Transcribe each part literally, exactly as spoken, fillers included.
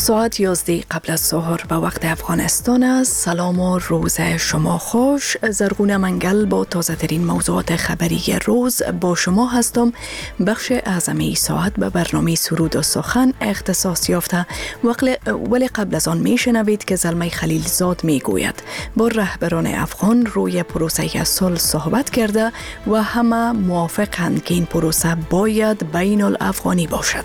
ساعت یازده قبل از ظهر به وقت افغانستان است. سلام و روز شما خوش. زرغون منگل با تازه ترین موضوعات خبری روز با شما هستم. بخش اعظم ای ساعت به برنامه سرود و سخن اختصاص یافته، ولی قبل از آن می شنوید که زلمه خلیلزاد می گوید با رهبران افغان روی پروسه صلح صحبت کرده و همه موافقند که این پروسه باید بین الافغانی باشد.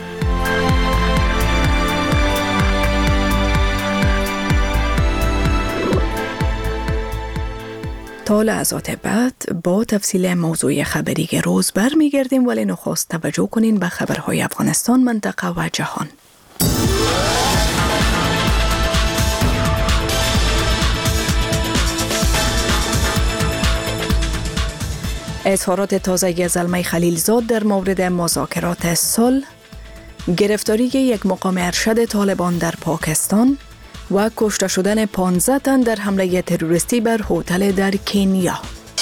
تا لحظات بعد با تفصیل موضوع خبری روز برمیگردیم، ولی نخست توجه کنین به خبرهای افغانستان، منطقه و جهان. اظهارات تازه زلمه خلیلزاد در مورد مذاکرات صلح، گرفتاری یک مقام ارشد طالبان در پاکستان و کشته شدن پانزده تن در حمله تروریستی بر هتل در کنیا.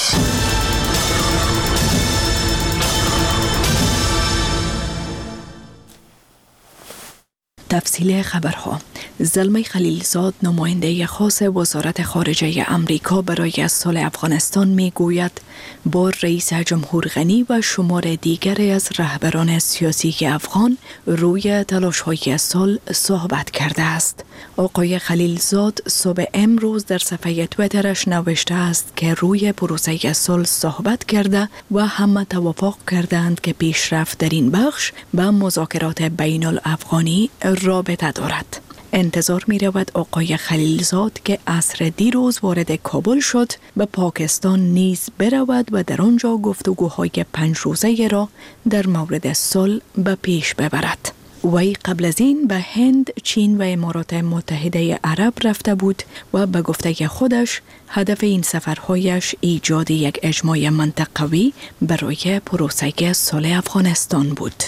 تفصیل خبرها. زلمه خلیلزاد، نماینده خاص وزارت خارجه امریکا برای صلح افغانستان، می گوید با رئیس جمهور غنی و شمار دیگری از رهبران سیاسی افغان روی تلاش‌های صلح صحبت کرده است. آقای خلیلزاد صبح امروز در صفحه توییترش نوشته است که روی پروسه صلح صحبت کرده و همه توافق کردند که پیشرفت در این بخش به مذاکرات بین الافغانی رابطه دارد. انتظار می رود آقای خلیلزاد که عصر دیروز وارد کابل شد به پاکستان نیز برود و در آنجا گفتگوهای پنج روزه را در مورد صلح به پیش ببرد. وی قبل از این به هند، چین و امارات متحده عرب رفته بود و به گفته خودش هدف این سفرهایش ایجاد یک اجماع منطقوی برای پروسه صلح افغانستان بود.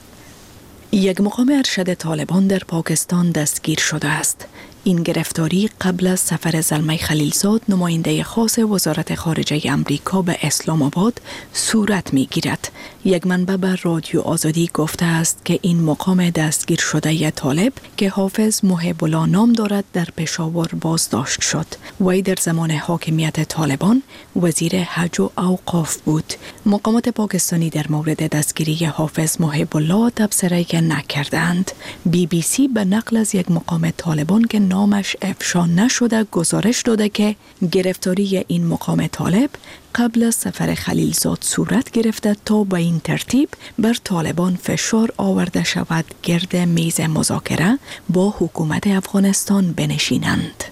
یک مقام ارشد طالبان در پاکستان دستگیر شده است. این گرفتاری قبل از سفر زلمه خلیلزاد، نماینده خاص وزارت خارجه امریکا به اسلام آباد صورت می گیرد. یک منبع به رادیو آزادی گفته است که این مقام دستگیر شده ی طالب که حافظ محب الله نام دارد در پشاور بازداشت شد. وی در زمان حاکمیت طالبان وزیر حج و اوقاف بود. مقامات پاکستانی در مورد دستگیری حافظ محب الله تبصره نکردند. بی بی سی به نقل از یک مقام طالبان که نامش افشا نشده گزارش داده که گرفتاری این مقام طالب قبل از سفر خلیلزاد صورت گرفته تا به این ترتیب بر طالبان فشار آورده شود گرد میز مذاکره با حکومت افغانستان بنشینند.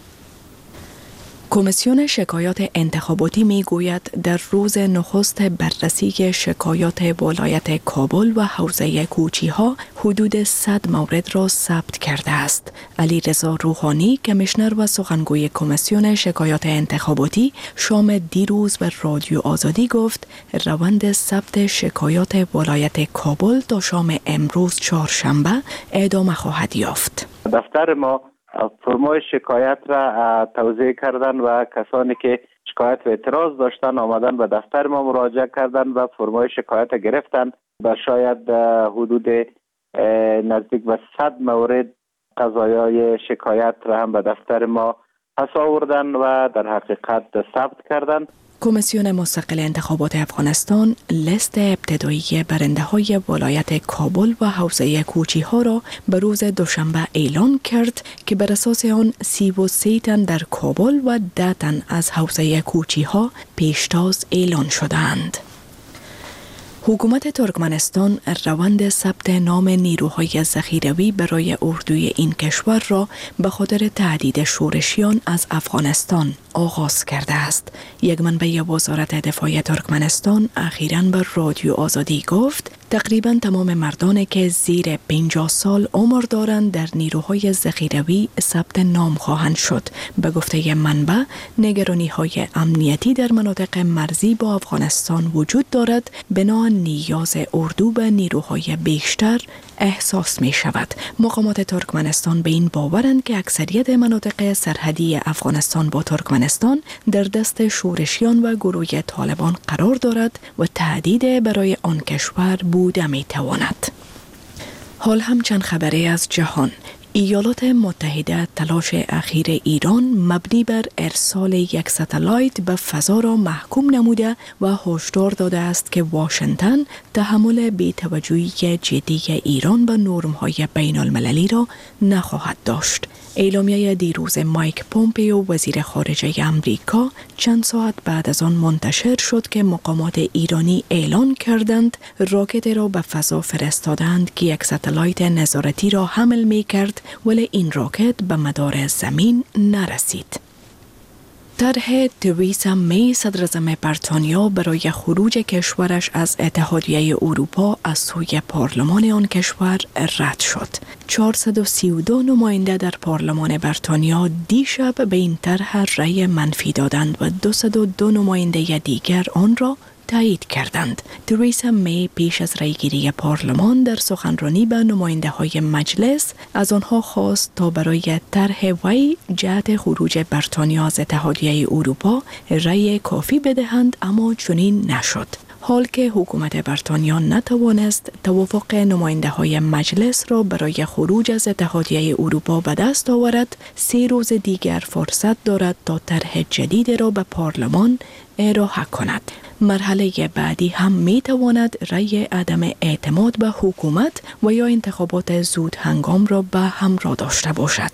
کمیسیون شکایات انتخاباتی می گوید در روز نخست بررسی شکایات ولایت کابل و حوزه کوچی ها حدود صد مورد را ثبت کرده است. علی رضا روحانی، کمیشنر و سخنگوی کمیسیون شکایات انتخاباتی، شام دیروز بر رادیو آزادی گفت روند ثبت شکایات ولایت کابل تا شام امروز چهارشنبه ادامه خواهد یافت. دفتر ما فرمای شکایت را توزیع کردن و کسانی که شکایت و اعتراض داشتن آمدن به دفتر ما مراجعه کردن و فرمای شکایت گرفتن و شاید حدود نزدیک به صد مورد قضایای شکایت را هم به دفتر ما پس آوردن و در حقیقت ثبت کردن. کمیسیون مستقل انتخابات افغانستان لیست ابتدایی برنده های ولایت کابل و حوزه کوچی ها را به روز دوشنبه اعلان کرد که بر اساس آن سی و سه تن در کابل و ده تن از حوزه کوچی ها پیشتاز اعلان شدند. حکومت ترکمنستان روند ثبت نام نیروهای ذخیروی برای اردوی این کشور را به خاطر تهدید شورشیان از افغانستان آغاز کرده است. یک منبع وزارت دفاع ترکمنستان اخیراً به رادیو آزادی گفت تقریباً تمام مردانی که زیر پنجاه سال عمر دارند در نیروهای ذخیروی ثبت نام خواهند شد. به گفته منبع، نگرانی‌های امنیتی در مناطق مرزی با افغانستان وجود دارد، بنا نیاز اردو به نیروهای بیشتر احساس می شود. مقامات ترکمنستان به این باورند که اکثریت مناطق سرحدی افغانستان با ترکمنستان در دست شورشیان و گروه طالبان قرار دارد و تهدید برای آن کشور بوده می تواند. حال هم چند خبری از جهان. ایالات متحده تلاش اخیر ایران مبنی بر ارسال یک ستلایت به فضا را محکوم نموده و هشدار داده است که واشنگتن تحمل بی‌توجهی جدی ایران به نرم‌های بین‌المللی را نخواهد داشت. اعلامیه دیروز مایک پومپیو وزیر خارجه امریکا چند ساعت بعد از آن منتشر شد که مقامات ایرانی اعلان کردند راکت را به فضا فرستادند که یک ستلایت نظارتی را حمل می کرد، ولی این راکت به مدار زمین نرسید. طرح تریسا می صدراعظم بریتانیا برای خروج کشورش از اتحادیه اروپا از سوی پارلمان آن کشور رد شد. چهارصد و سی و دو نماینده در پارلمان بریتانیا دیشب به این طرح رأی منفی دادند و دویست و دو نماینده دیگر آن را تایید کردند. تریسا می پیش از رأیگیری پارلمان در سخنرانی به نماینده های مجلس از آنها خواست تا برای طرح وی جهت خروج بریتانیا از اتحادیه اروپا رأی کافی بدهند، اما چنین نشد. حال که حکومت بریتانیا نتوانست توافق نماینده های مجلس را برای خروج از اتحادیه اروپا به دست آورد، سه روز دیگر فرصت دارد تا طرح جدید را به پارلمان ارائه کند. مرحله بعدی هم می تواند رأی عدم اعتماد به حکومت و یا انتخابات زود هنگام را به همراه داشته باشد.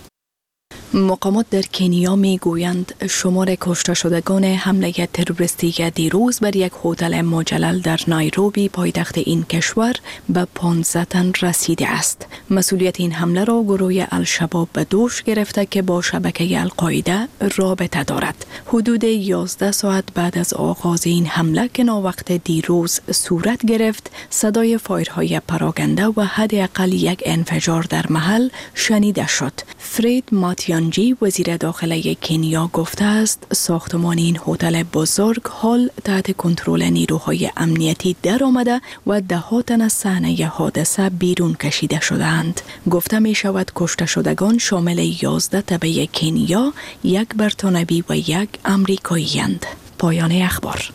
مقامات در کنیا می گویند شمار کشته شدگان حمله تروریستی دیروز بر یک هتل مجلل در نایروبی پایتخت این کشور به پانزده تن رسیده است. مسئولیت این حمله را گروه الشباب به دوش گرفته که با شبکه القاعده رابطه دارد. حدود یازده ساعت بعد از آغاز این حمله که ناوقت دیروز صورت گرفت، صدای فایرهای پراکنده و حداقل یک انفجار در محل شنیده شد. فرید ماتیانجی وزیر داخله کنیا گفته است ساختمان این هتل بزرگ حال تحت کنترل نیروهای امنیتی در آمده و ده ها تن از صحنه حادثه بیرون کشیده شدند. گفته می شود کشته شدگان شامل یازده تبع کنیا، یک بریتانوی و یک امریکایی اند. پایان اخبار.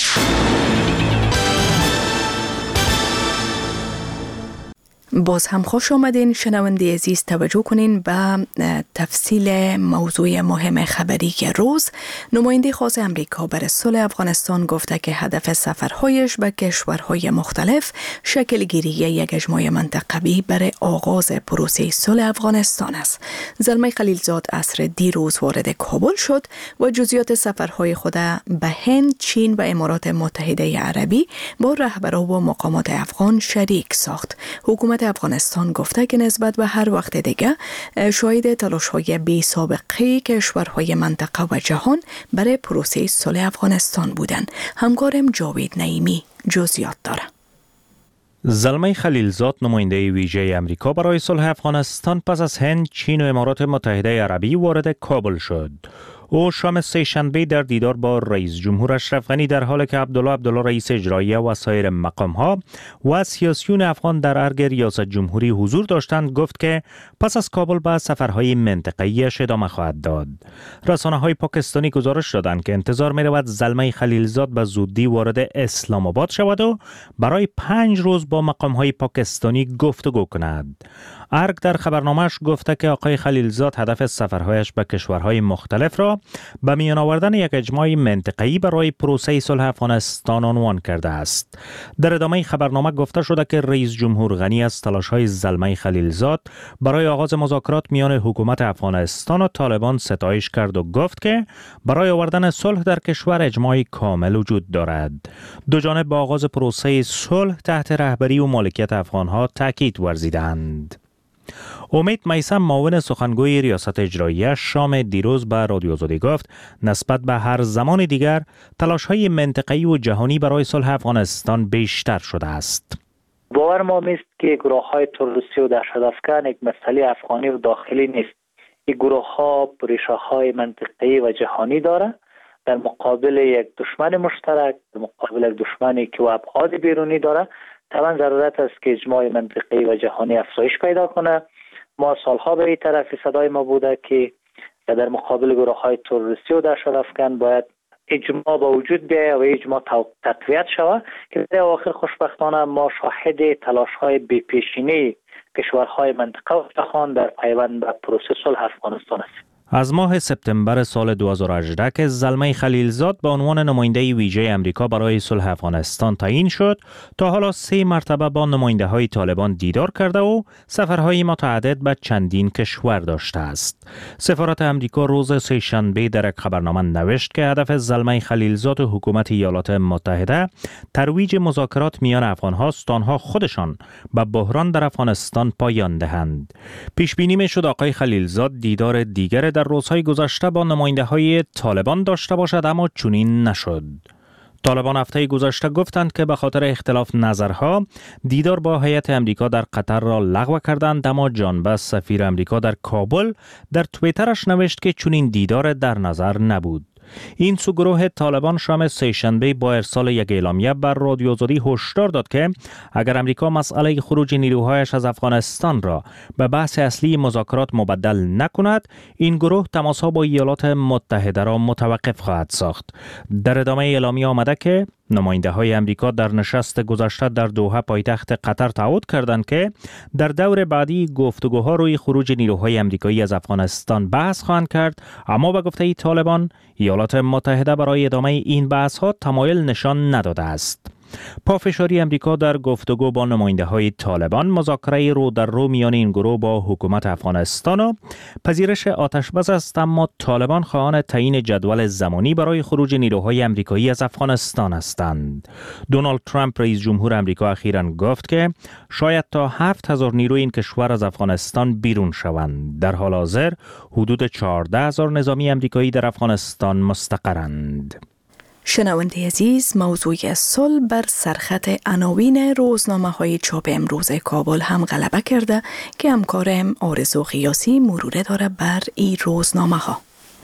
باز هم خوش آمدین شنونده عزیز. توجه کنین به تفصیل موضوع مهم خبری روز. نماینده خاص امریکا برای صلح افغانستان گفته که هدف سفرهایش به کشورهای مختلف شکل گیری یک اجماع منطقوی برای آغاز پروسه صلح افغانستان است. زلمه خلیلزاد عصر دیروز وارد کابل شد و جزئیات سفرهای خود به هند، چین و امارات متحده عربی با رهبران و مقامات افغان شریک ساخت. حکومت افغانستان گفته که نسبت به هر وقت دیگه شاهد تلاش‌های بی سابقه کشورهای منطقه و جهان برای پروسه صلح افغانستان بودند. همکارم جاوید نعیمی جزئیات داره. زلمه خلیلزاد نماینده ویژه امریکا برای صلح افغانستان پس از هند، چین و امارات متحده عربی وارد کابل شد. او شام سه شنبه در دیدار با رئیس جمهور اشرف غنی در حالی که عبدالله عبدالله رئیس اجرایی و سایر مقام‌ها و سیاسیون افغان در ارگ ریاست جمهوری حضور داشتند گفت که پس از کابل به سفرهای منطقه‌ایش ادامه خواهد داد. رسانه‌های پاکستانی گزارش دادند که انتظار می‌رود زلمه خلیلزاد به زودی وارد اسلام آباد شود و برای پنج روز با مقام‌های پاکستانی گفتگو کند. ارگ در خبرنامه‌اش گفته که آقای خلیلزاد هدف سفرهایش به کشورهای مختلف را به میان آوردن یک اجماع منطقه‌ای برای پروسه صلح افغانستان عنوان کرده است. در ادامه خبرنامه گفته شده که رئیس جمهور غنی از تلاش‌های زلمه خلیلزاد برای آغاز مذاکرات میان حکومت افغانستان و طالبان ستایش کرد و گفت که برای آوردن صلح در کشور اجماع کامل وجود دارد. دو جانب به آغاز پروسه صلح تحت رهبری و مالکیت افغان‌ها تاکید ورزیدند. امید میثم معاون سخنگوی ریاست اجراییه شام دیروز به رادیو آزادی گفت نسبت به هر زمان دیگر تلاش‌های منطقه‌ای و جهانی برای صلح افغانستان بیشتر شده است. باور ما است که گروه‌های تروریستی و دهشت‌افکن یک مسئله افغانی و داخلی نیست. این گروه‌ها ریشه‌های منطقه‌ای و جهانی دارند در مقابل یک دشمن مشترک، در مقابل یک دشمنی که ابعاد بیرونی داره. طبعا ضرورت است که اجماع منطقه‌ای و جهانی افزایش پیدا کنه. ما سالها به این طرف صدای ما بوده که در مقابل گروه‌های تروریستی و دهشت‌افکن باید اجماع با وجود بیاید و اجماع تقویت شود که در آخر خوشبختانه ما شاهد تلاش‌های بی‌پیشینه کشورهای منطقه و جهان در پیوند به پروسه صلح افغانستان است. از ماه سپتامبر سال دو هزار و هجده که زلمه خلیلزاد به عنوان نماینده ویژه امریکا برای صلح افغانستان تعیین شد، تا حالا سه مرتبه با نماینده های طالبان دیدار کرده و سفرهای متعدد به چندین کشور داشته است. سفارت امریکا روز سه‌شنبه در یک خبرنامه نوشت که هدف زلمه خلیلزاد و حکومت ایالات متحده ترویج مذاکرات میان افغان هاست تا آنها خودشان به بحران در افغانستان پایان دهند. پیش بینی میشد آقای خلیلزاد دیدار دیگر در روزهای گذشته با نماینده های طالبان داشته باشد، اما چنین نشد. طالبان هفته گذشته گفتند که به خاطر اختلاف نظرها دیدار با هیئت امریکا در قطر را لغو کردند، اما جان بس سفیر امریکا در کابل در توییترش نوشت که چنین دیدار در نظر نبود. این سو گروه طالبان شام سه‌شنبه با ارسال یک اعلامیه بر رادیو آزادی هشدار داد که اگر امریکا مسئله خروج نیروهایش از افغانستان را به بحث اصلی مذاکرات مبدل نکند، این گروه تماسها با ایالات متحده را متوقف خواهد ساخت. در ادامه اعلامیه آمده که نماینده های امریکا در نشست گذشته در دوحه پایتخت قطر تعهد کردند که در دور بعدی گفتگوها روی خروج نیروهای امریکایی از افغانستان بحث خواهند کرد، اما به گفته طالبان ایالات متحده برای ادامه این بحث ها تمایل نشان نداده است. پافشاری امریکا در گفتگو با نماینده های طالبان، مذاکره رو در رو میان این گروه با حکومت افغانستان و پذیرش آتشبس است، اما طالبان خواهان تعیین جدول زمانی برای خروج نیروهای امریکایی از افغانستان هستند. دونالد ترامپ رئیس جمهور امریکا اخیراً گفت که شاید تا هفت هزار نیروی این کشور از افغانستان بیرون شوند. در حال حاضر حدود چهارده هزار نظامی امریکایی در افغانستان مستقرند. شنونده عزیز، موضوع صلح بر سرخط عناوین روزنامه های چاپ امروز کابل هم غلبه کرده که همکارم آرزو قیاسی مروره داره بر این روزنامه ها.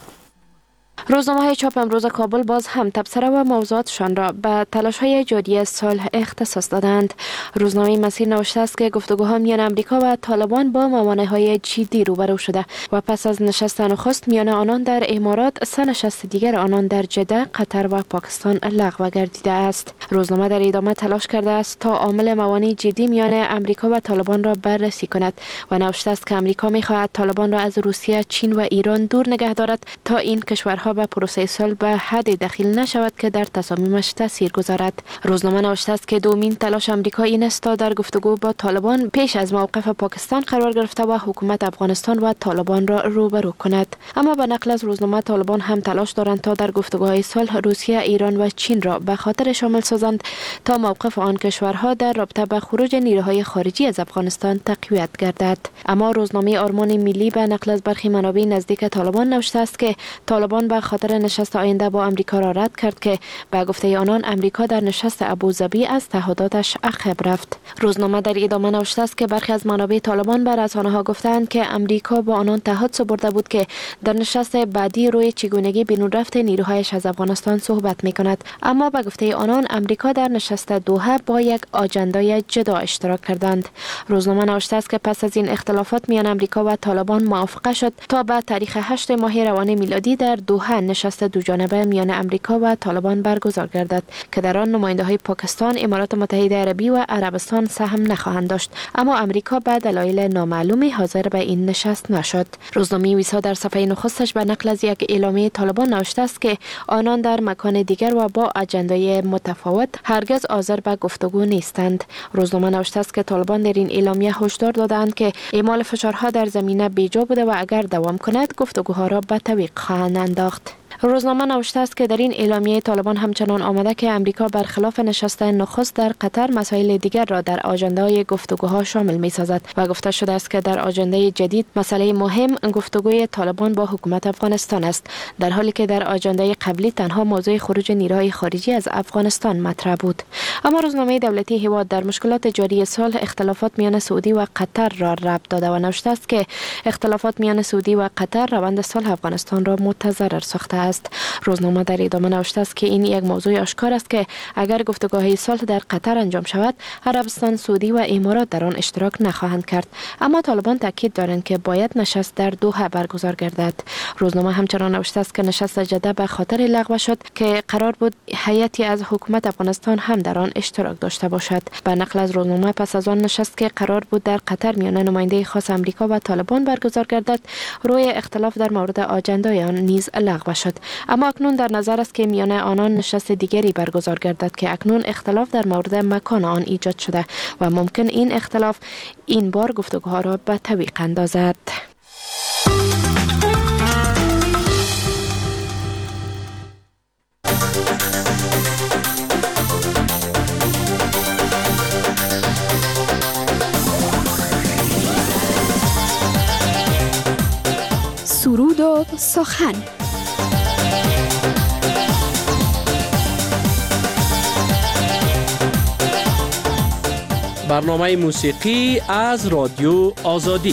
روزنامه های چاپ امروز کابل باز هم تبصره و موضوعاتشان را به تلاش های جاری صلح اختصاص دادند. روزنامه مسیر نوشته است که گفتگوها میان امریکا و طالبان با موانع های جدی روبرو شده و پس از نشست نخست میان آنان در امارات، سه نشست دیگر آنان در جده، قطر و پاکستان لغو گردیده است. روزنامه در ادامه تلاش کرده است تا عامل موانع جدی میان امریکا و طالبان را بررسی کند و نوشته است که امریکا می‌خواهد طالبان را از روسیه، چین و ایران دور نگه دارد تا این کشورها به پروسه صلح به حد دخیل نشود که در تصامیمش تاثیر گذارد. روزنامه نوشته است که دومین تلاش امریکا این است تا در گفتگو با طالبان پیش از موقف پاکستان قرار گرفته و حکومت افغانستان و طالبان را روبرو کند. اما به نقل از روزنامه طالبان هم تلاش دارند تا در گفتگوهای صلح روسیه، ایران و چین را به خاطر شامل سازند تا موقف آن کشورها در رابطه با خروج نیروهای خارجی از افغانستان تقویت گردد. اما روزنامه آرمان ملی به نقل از برخی منابع نزدیک طالبان نوشته است که طالبان به خاطر نشست آینده با امریکا را رد کرد که به گفته آنان امریکا در نشست ابوظبی از تعهداتش عقب رفت. روزنامه در ادامه نوشته است که برخی از منابع طالبان بر رسانه‌ها گفتند که امریکا با آنان تعهد سپرده بود که در نشست بعدی روی چگونگی بیرون رفت نیروهایش از افغانستان صحبت می‌کند، اما به گفته آنان امریکا در نشست دوحه با یک آجندای جدا اشتراک کردند. روزنامه نوشته است که پس از این اختلافات میان امریکا و طالبان موافقه شد تا به تاریخ هشت ماه روان میلادی در دوحه نشست دو جانبه میان امریکا و طالبان برگزار گردد که در آن نماینده‌های پاکستان، امارات متحده عربی و عربستان سهم نخواهند داشت، اما امریکا به دلایل نامعلومی حاضر به این نشست نشد. روزنامه ویسا در صفحه نخستش به نقل از یک اعلامیه طالبان نوشته است که آنان در مکان دیگر و با اجندای متفاوت هرگز حاضر به گفتگو نیستند. روزنامه نوشته است که طالبان در این اعلامیه هشدار دادند که اعمال فشارها در زمینه بیجا بوده و اگر دوام کند گفتگوها را به تعویق خواهند انداخت. روزنامه نوشته است که در این اعلامیه طالبان همچنان آمده که امریکا برخلاف نشست نخست در قطر مسائل دیگر را در آژانده‌های گفتگوها شامل می‌سازد و گفته شده است که در آژانده جدید مسئله مهم گفتگوی طالبان با حکومت افغانستان است، در حالی که در آژانده قبلی تنها موضوع خروج نیروهای خارجی از افغانستان مطرح بود. اما روزنامه دولتی هیواد در مشکلات جاری صلح اختلافات میان سعودی و قطر را ربط داده و نوشته است که اختلافات میان سعودی و قطر روند صلح افغانستان را متضرر ساخته است. است. روزنامه در ادامه نوشته است که این یک موضوع آشکار است که اگر گفتگوهای صلح در قطر انجام شود، عربستان سعودی و امارات در آن اشتراک نخواهند کرد. اما طالبان تاکید دارند که باید نشست در دوحه برگزار گردد. روزنامه همچنان نوشته است که نشست جده به خاطر لغو شد که قرار بود هیئتی از حکومت افغانستان هم در آن اشتراک داشته باشد. به نقل از روزنامه پس از آن نشست که قرار بود در قطر میان نماینده خاص امریکا و طالبان برگزار گردد، روی اختلاف در مورد آجندای آن نیز لغو شد. اما اکنون در نظر است که میان آنان نشست دیگری برگزار گردد که اکنون اختلاف در مورد مکان آن ایجاد شده و ممکن این اختلاف این بار گفتگوها را به تعویق اندازد. سرود و سخن. برنامه موسیقی از رادیو آزادی.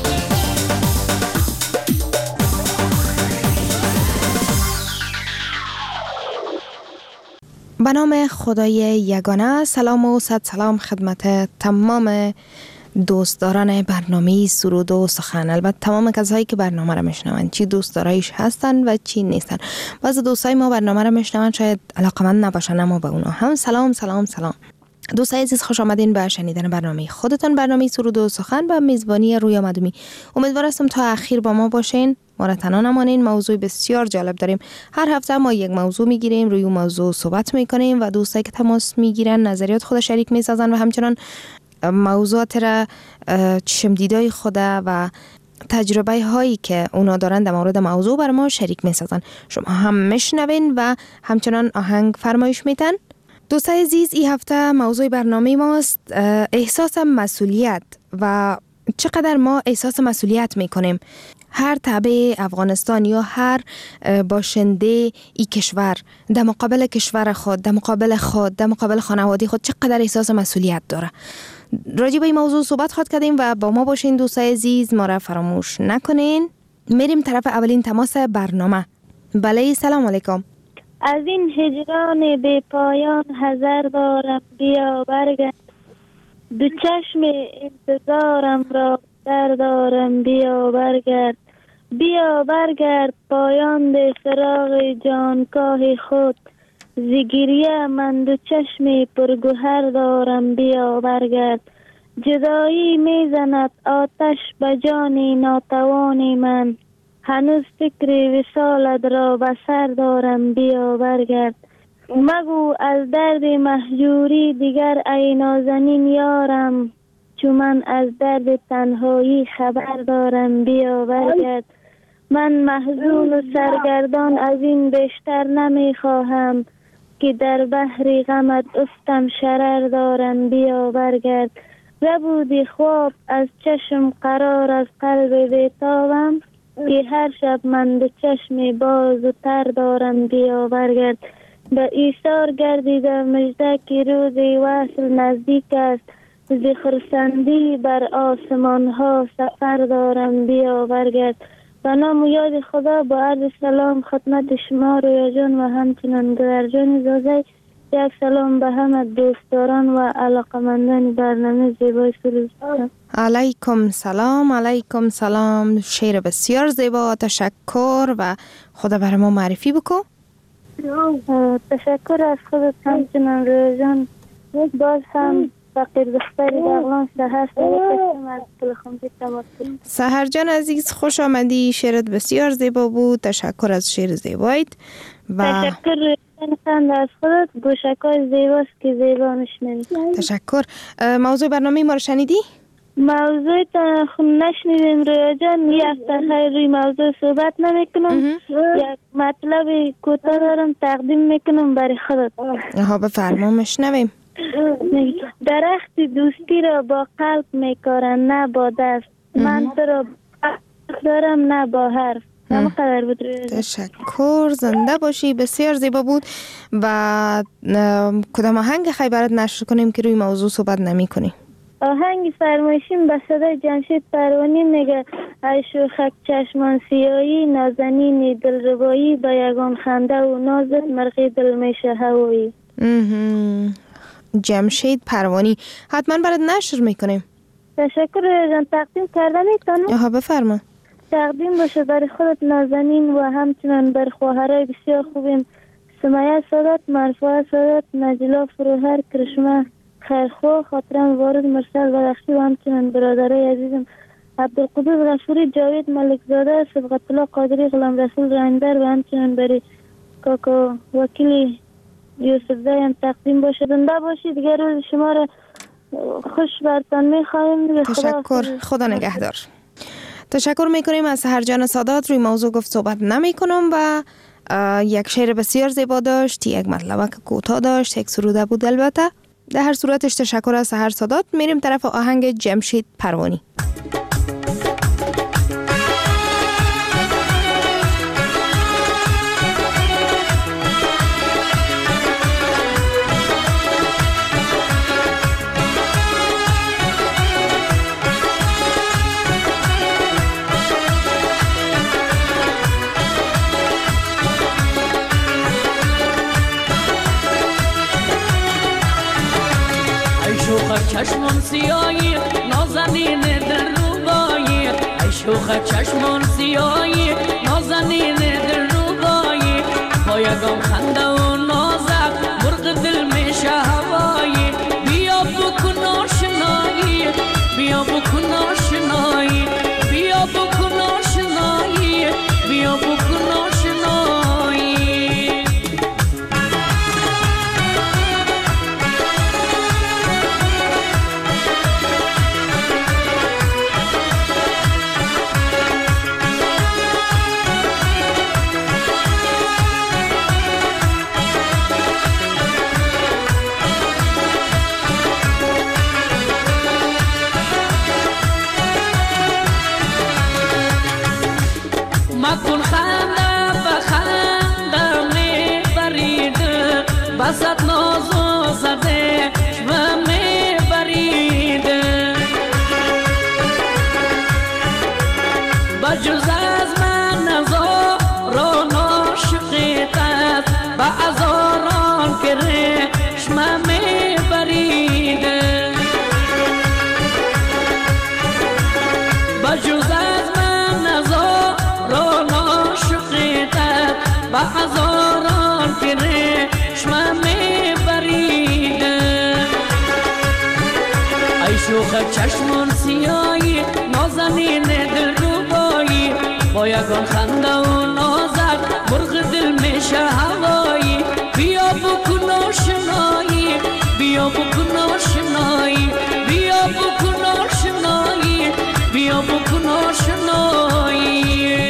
به نام خدای یگانه. سلام و صد سلام خدمت تمام دوستداران برنامه سرود و سخن. البته تمام کسایی که برنامه را میشنون، چی دوستدارایش هستن و چی نیستن. بعضی دوستای ما برنامه را میشنون شاید علاقمند نباشن، اما به اونا هم سلام سلام سلام. دوستای عزیز، خوش آمدین به شنیدن برنامه خودتان، برنامه سرود و سخن و میزبانی رویا مدومی. امیدوار هستم تا اخیر با ما باشین، ما را تنها نمانین. موضوع بسیار جالب داریم. هر هفته ما یک موضوع میگیریم، روی اون موضوع صحبت میکنیم و دوستایی که تماس میگیرن نظریات خود شریک میسازن و همچنان موضوعات را چشم دیدای خود و تجربه هایی که اونا دارن در مورد موضوع بر ما شریک میسازن. شما هم میشنوین و همچنان آهنگ فرمایش میتن. دوستای عزیز، این هفته موضوع برنامه ماست احساس مسئولیت و چقدر ما احساس مسئولیت میکنیم. هر تابع افغانستان یا هر باشنده ای کشور در مقابل کشور خود، در مقابل خود، در مقابل خانواده خود چقدر احساس مسئولیت داره. راجع به این موضوع صحبت خواهد کردیم و با ما باشین دوستای عزیز، ما را فراموش نکنین. میریم طرف اولین تماس برنامه. بله، سلام علیکم. از این هجران بی پایان حذر دارم، بیا برگرد. دو چشم انتظارم را در دارم، بیا برگرد. بیا برگرد پایان ده فراغ جانکاه خود. زگیریه من دو چشم پرگوهر دارم، بیا برگرد. جدایی میزند آتش به جان ناتوان من. هنوز فکر وصالت را به سر دارم، بیا برگرد. مگو از درد مهجوری دیگر ای نازنین یارم. چون من از درد تنهایی خبر دارم، بیا برگرد. من محزون و سرگردان از این بیشتر نمیخواهم که در بحر غمت افتم شرر دارم، بیا برگرد. ربودی خواب از چشم قرار از قلب بیتابم که هر شب من به چشم باز و تر دارم، بیا برگرد. به ایثار گردیده مژده که روز وصل نزدیک است. ز خرسندی بر آسمان ها سفر دارم، بیا برگرد. به نام و یاد خدا با عرض سلام خدمت شما رویا جان و همچنان گلر جان زازی. یک سلام به همه دوستداران و علاقمندان برنامه زیبای سرود. علیکم سلام. علیکم سلام. شعر بسیار زیبا، تشکر و خدا برای ما معرفی بکن. تشکر از خودت همچنان رویا جان. باز هم فقیر دختری بغلان سهر سهر جان عزیز، خوش آمدی. شعرت بسیار زیبا بود. تشکر از شعر زیبایت و تشکر از خودت. گوشکای زیباست که زیبا میشنوی. تشکر. موضوع برنامه ما رو شنیدی؟ موضوع تا خود نشنیدیم رویا جان. یک هفته روی موضوع صحبت نمیکنم. یک مطلب کوتاه دارم تقدیم میکنم برای خودت. ها، بفرما مشنویم. درخت دوستی را با قلب میکارن نه با دست. من تو را دارم نه با حرف. نمقدر بود روی تشکر. زنده باشی. بسیار زیبا بود. و کدام آهنگ خیلی برات نشر کنیم که روی موضوع صحبت نمی کنی؟ آهنگ فرمایشیم به صدای جمشید پروانی میگه ای شوخک چشمان سیایی نازنین دلربایی به یگان خنده و نازت مرغی دل میشه هوایی. جمشید پروانی حتما برات نشر میکنیم. تشکر جان. تقدیم کرده میتونم؟ آها بفرما. تقدیم باشه برای خودت نازنین و همچنان بر خواهرای بسیار خوبیم سمیه سادات، مرفوعه سادات، نجلا فروهر، کرشمه خیرخواه، خاطرم وارد مرسل بدخشی و همچنان برادرای عزیزم عبدالقدوس غفوری، جاوید ملکزاده، صبغت الله قادری، غلام رسول رنبر و همچنان برای کاکا وکیلی یوسف زایم تقدیم باشه. زنده باشی. دیگه روز شما را خوش برتان میخواهیم. تشکر. خدا نگهدار. تشکر میکنیم از سحرجان سادات. روی موضوع گفت صحبت نمی کنم و یک شعر بسیار زیبا داشت، یک مطلبه که کوتاه داشت، یک سروده بود البته. در هر صورتش تشکر از سحر سادات. میریم طرف آهنگ جمشید پروانی. چشمون سیایی نازنین در روبایی ای شوخ چشمون سیایی نازنین در روبایی با یگان خنده و نازک مرغ دل میشه هوایی بیا بکن آشنایی بیا بکن آشنایی بیا بکن آشنایی بیا بکن آشنایی مکن خنده بخنده می برید بسط نازو زده و می برید بجز از من نزاران عاشقیت است به هزاران کرشمه می برید بجز از من نزاران عاشقیت به هزاران کرشمه می برید ای شوخ چشمون سیایی نازنین دل روبایی با یگان خنده و نازک مرغ دل میشه هوایی بیا بکن آشنایی بیا بکن آشنایی بیا بکن آشنایی بیا بکن آشنایی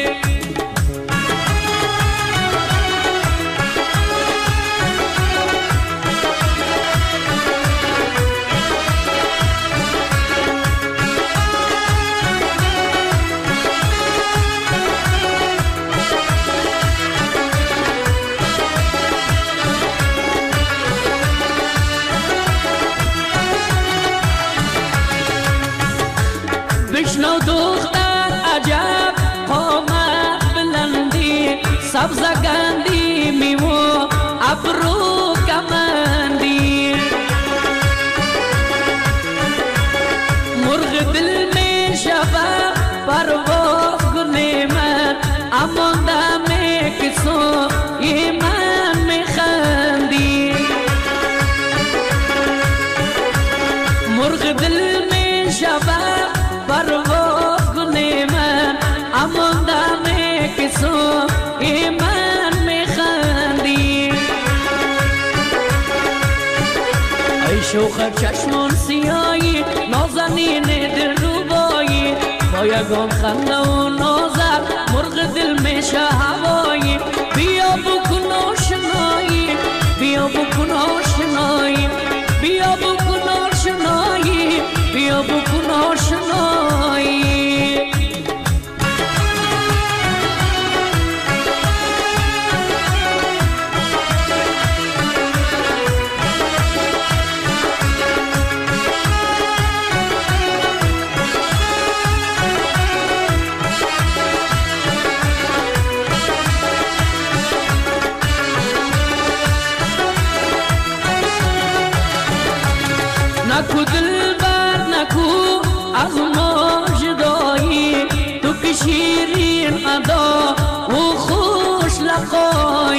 بشنو دختر عجب قامت بلندی سبز گندی میوه ابرو کمندی مرغ دل می شود پرواز کنی من اما دمی کسو ی من میخندی مرغ دل می شود پرواز کنی من اما دمی کسو ی من میخندی ای شوخ چشمون سیایی نازنین دل روبایی با یگان خنده و نازک مرغ دل میشه هوایی بیا بکن آشنایی بیا بکن آشنایی بیا بکن آشنایی بیا بکن آشنایی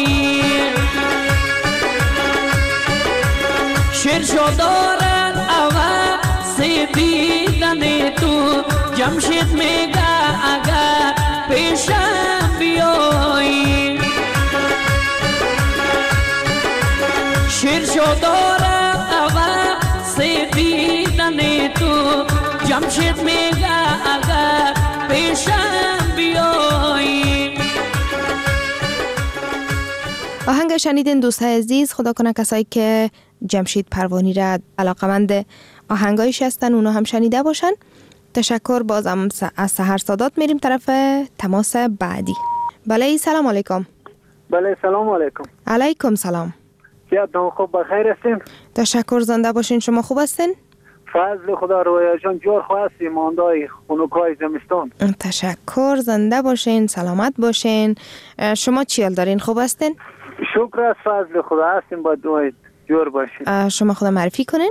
شیرشو دارن اوه سیدیدن تو جمشید میگه اگر پیشم بیایی شیرشو دارن اوه سیدیدن تو جمشید میگه اگر پیشم بیایی. آهنگ شنیدین دوستای عزیز. خدا کنه کسایی که جمشید پروانی را علاقمند آهنگایش هستن اونا هم شنیده باشن. تشکر. بازم از سحر سادات میریم طرف تماس بعدی. بله سلام علیکم. بله سلام علیکم. علیکم سلام. یادتون خوب بخیر هستین؟ تشکر. زنده باشین. شما خوب هستین؟ فضل خدا رویا جان جور خواستی ماندای خونوکای زمستان. تشکر. زنده باشین، سلامت باشین. شما چی حال دارین؟ خوب هستین؟ شکر از فضل خدا هستیم. با دوایت جور باشین. شما خدا معرفی کنین.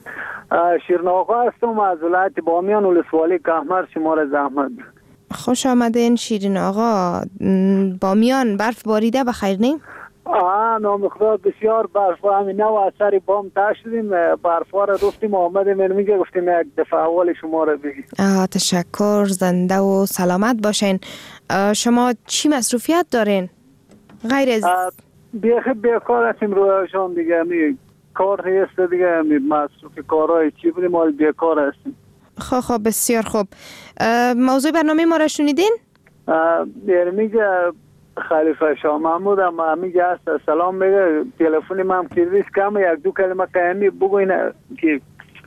شیرین آقا هستم از ولایت بامیان ولسوالی کهمر شماره زحمت. خوش آمدین شیرین آقا. بامیان برف باریده بخیر نیم؟ آه نام خدا بسیار برف همین نو اثری بام تشدیم برفا رو رفتیم آمدیم من میگه گفتیم یک دفعه اول شما رو بگیم. تشکر. زنده و سلامت باشین. شما چی مصروفیت دارین؟ غیر از بیخی بیکار هستیم رویشان دیگه می کار هست دیگه می مصروف کارهای چی بودیم ما بیکار هستیم. خب خب بسیار خوب. موضوع برنامه ما را شنیدین؟ یعنی میگه خلیفه شاه محمود هم میگه هست سلام میگه تلفنی من هم کردیش کم یک دو کلمه قیمی بگوین که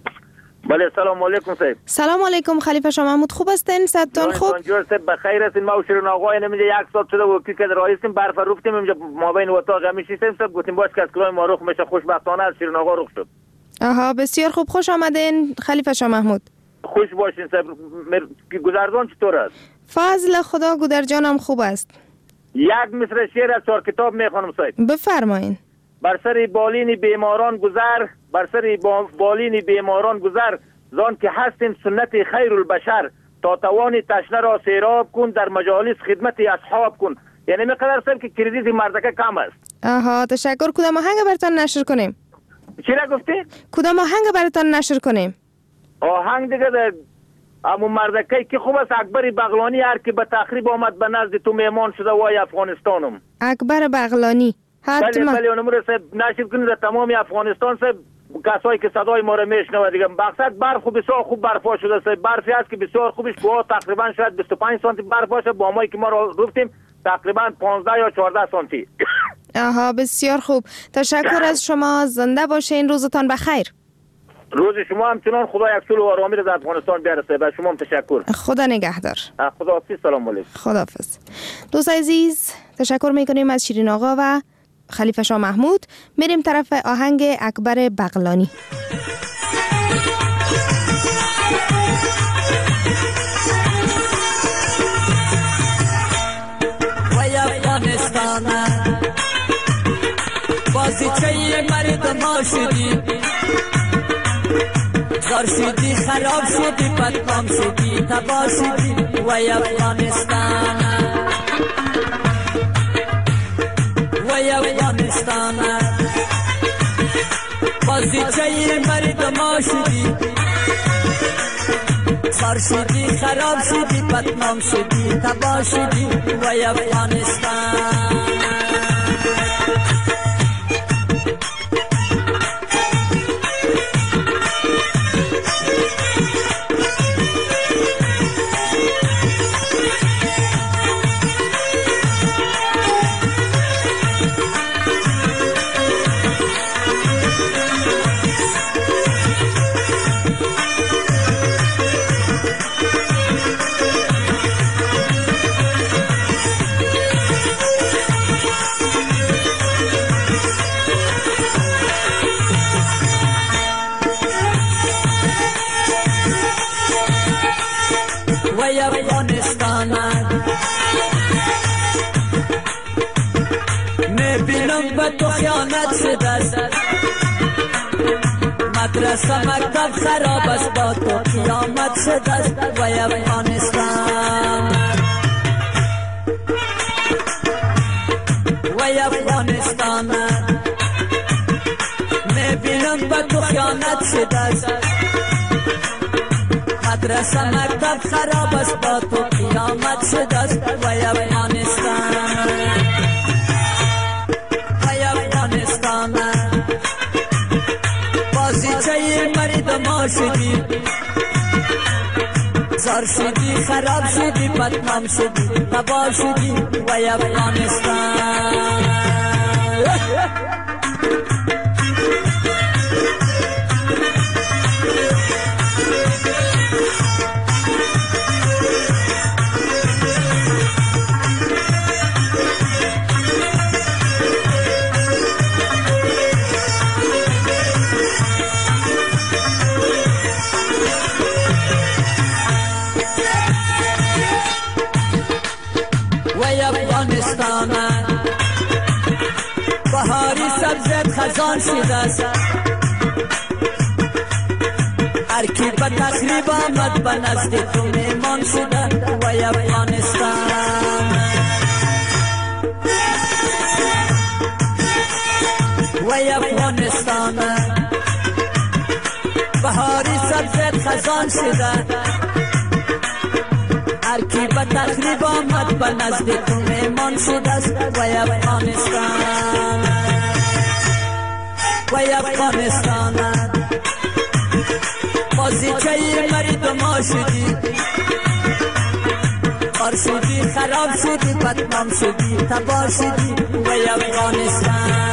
بله سلام علیکم صاحب. سلام علیکم خلیفه شاه محمود. خوب هستین؟ صحتتون خوب؟ جور صاحب بخیر هستین. ما و شیرین آقای نمیده یک سال شده و کی که رایستیم برف رفتیم اینجا ما بین اتاق همیشیم صاحب گفتیم باش که از کلای ما رخ میشه خوشبختانه از شیرین آقا رخ شد. آها بسیار خوب. خوش آمدین خلیفه شاه محمود. خوش باشین صاحب. گذردان چطور است؟ فضل خدا گودرجانم خوب است. یک مصر شعر از چهار کتاب میخوانم صاحب. بفرمایین. بر سر بالین بیماران گذر بر سر بالین بیماران گذر زان که هستیم سنت خیر البشر تا توان تشنه را سیراب کن در مجالس خدمت اصحاب کن. یعنی میقدر صاحب که کردیت مردکه کم است. آها تشکر. کدام آهنگ براتون نشر کنیم؟ چی را گفتی؟ کدام آهنگ براتون نشر کنیم؟ آهنگ دیگه در امو مردکی که خوب است. اکبر بغلانی هر که به تخریب آمد به نزد تو میمان شده وای افغانستانم. اکبر بغلانی حتما. بله بله اونم رو نشر کنید در تمام افغانستان صاحب کسایی که صدای ما رو میشنوه دیگه. مقصد برف خوب بسیار خوب برفا شده صاحب. برفی هست که بسیار خوبش کوه تقریبا شاید بیست و پنج سانتی برف باشه. با مایی که ما رو رفتیم تقریبا پانزده یا چهارده سانتی. آها بسیار خوب. تشکر از شما. زنده باشین. روزتان بخیر. روز شما همچنان. خدا یک صلح و آرامی را در افغانستان بیاره. به شما هم تشکر. خدا نگهدار. خدا حافظ. سلام علیکم. خدا حافظ. دوست عزیز تشکر میکنیم از شیرین آقا و خلیفه شاه محمود. میریم طرف آهنگ اکبر بغلانی. وای افغانستان بازیچه مرد ما شدی زار شدی خراب شدی بدنام شدی تباه شدی. وای افغانستان وای افغانستان بازیچه مرد ما شدی زار شدی خراب شدی بدنام شدی تباه شدی. وای افغانستان وای افغانستان میبینم به تو خیانت شده است. مدرسه مکتب خراب است با تو قیامت شده است. وای افغانستان وای افغانستان شده است مدرسه مکتب خراب است با تو قیامت شده است وای افغانستان وای افغانستان بازیچه مردم شدی زار شدی خراب شدی بدنام شدی تباه شدی وای افغانستان بهاری سبزت خزان شده است هر کی به تخریب آمد به نزد تو میمان شده وای افغانستان وای افغانستان بهاری سبزت خزان شده هر کی به تخریب آمد به نزد تو میمان شده است وای افغانستان وای افغانستان بازیچه مردم شدی خار شدی خراب شدی بدنام شدی تباه شدی وای افغانستان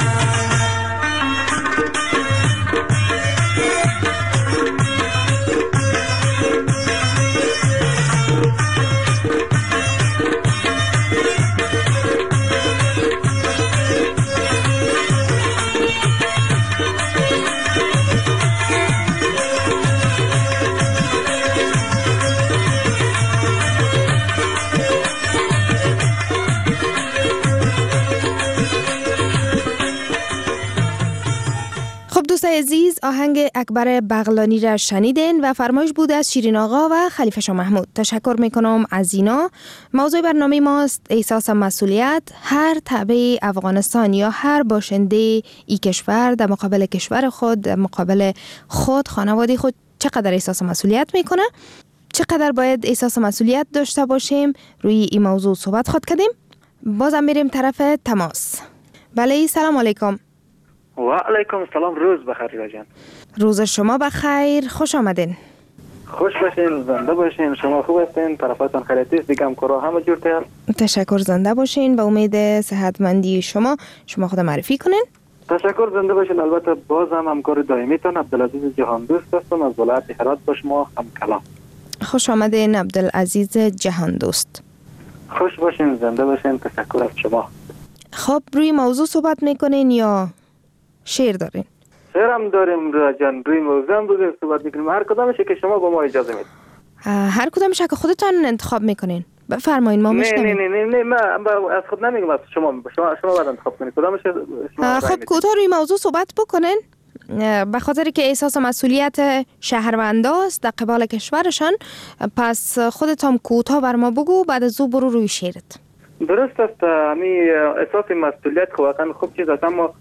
عزیز آهنگ اکبر بغلانی را شنیدین و فرمایش بود از شیرین آقا و خلیفه شاه محمود. تشکر میکنم از اینا. موضوع برنامه ماست احساس مسئولیت. هر تبع افغانستان یا هر باشنده ای کشور در مقابل کشور خود، در مقابل خود، خانواده خود چقدر احساس مسئولیت میکنه، چقدر باید احساس مسئولیت داشته باشیم، روی این موضوع صحبت خود کردیم. بازم میریم طرف تماس. بله سلام علیکم. و علیکم السلام. روز بخیر جان. روز شما بخیر. خوش آمدین. خوش باشین، زنده باشین. شما خوب هستین؟ طرفاتون خیریت است؟ دیگه کارا همه جور تیار؟ تشکر، زنده باشین. به امید صحتمندی شما. شما خود معرفی کنین. تشکر، زنده باشین. البته بازم همکار دائمیتون عبدالعزیز جهان دوست هستم از ولایت هرات با شما هم کلام. خوش آمدین عبدالعزیز جهان دوست. خوش باشین، زنده باشین. تشکر از شما. خب روی موضوع صحبت میکنین یا شعر دارین؟ شعر هم داریم را جان. روی موضوع هم بودیم صحبت میکنیم. هر کدامشه که شما با ما اجازه میدید. هر کدامشه که خودتان انتخاب میکنین بفرمایین، ما میشنویم. نه نه نه نه من از خود نمیگم، از شما شما شما بعد انتخاب کنید کدامشه. خب کوتاه روی موضوع صحبت بکنین، به خاطر که احساس مسئولیت شهرونداست در قبال کشورشان. پس خودتان کوتاه بر ما بگو، بعد از او برو روی شعرت. درست است. امی احساس مسئولیت واقعا خوب چیز است، اما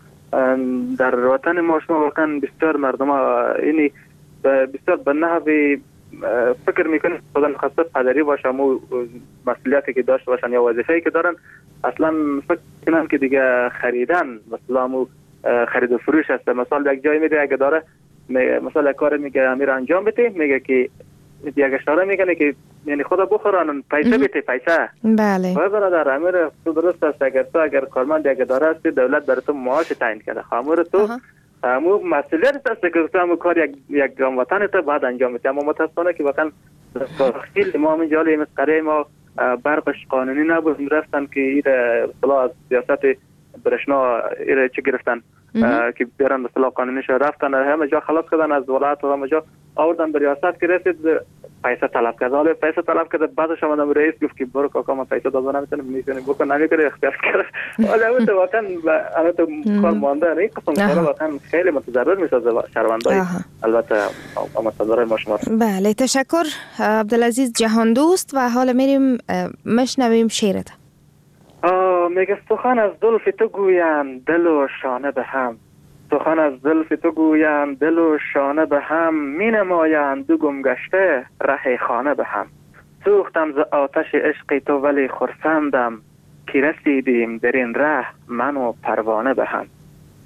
در وطن ما شما واقعا بسیار مردم اینی بسیار به نحوی فکر میکنن خدا نخواسته پدری باشه، مو مسئولیتی که داشته باشن یا وظیفه‌ای که دارن اصلا فکر کنن که دیگه خریدن مثلا مو خرید و فروش است. مثلا یک جایی میده اگه داره مثلا یک کار میگه امیر انجام بده، میگه که یک اشاره میکنه که یعنی خدا بخورن پیسه بده پیسه. بله. و برادر امیر تو درست است، اگر تو اگر کارمند اگه داره است دولت برای تو معاش تعیین کرده، خامور تو همو مسئولیت است که تو همو کار یک یک وطن تو بعد انجام بدی. اما متاسفانه که واقعا خیلی ما همین جالی مسقره ما برقش قانونی نبود، رفتن که این اصطلاح از سیاست برشنا این چه گرفتن که بیارن مثلا قانونیش رفتن همه جا خلاص کردن از ولایت و همه جا آوردن به ریاست که رسید پیسه طلب کرد. حالا پیسه طلب کرد، بعدش آمدم رئیس گفت که برو کاکا من پیسه دادن نمیتونم میتونی بکن نمیکنه اختیار کرد. حالا اون تو واقعا انا تو کار مانده این قسم کارا واقعا خیلی متضرر میسازه شهروندای البته متضرر ما شما. بله تشکر عبدالعزیز جهان دوست. و حالا میریم مشنویم شعرت. میگه سخن از زلف تو گویم دل و شانه به هم، سخن از زلف تو گویند دل و شانه به هم، می نمایند دو گم گشته ره خانه به هم. سوختم ز آتش عشق تو ولی خرسندم، که رسیدیم در این ره من و پروانه به هم.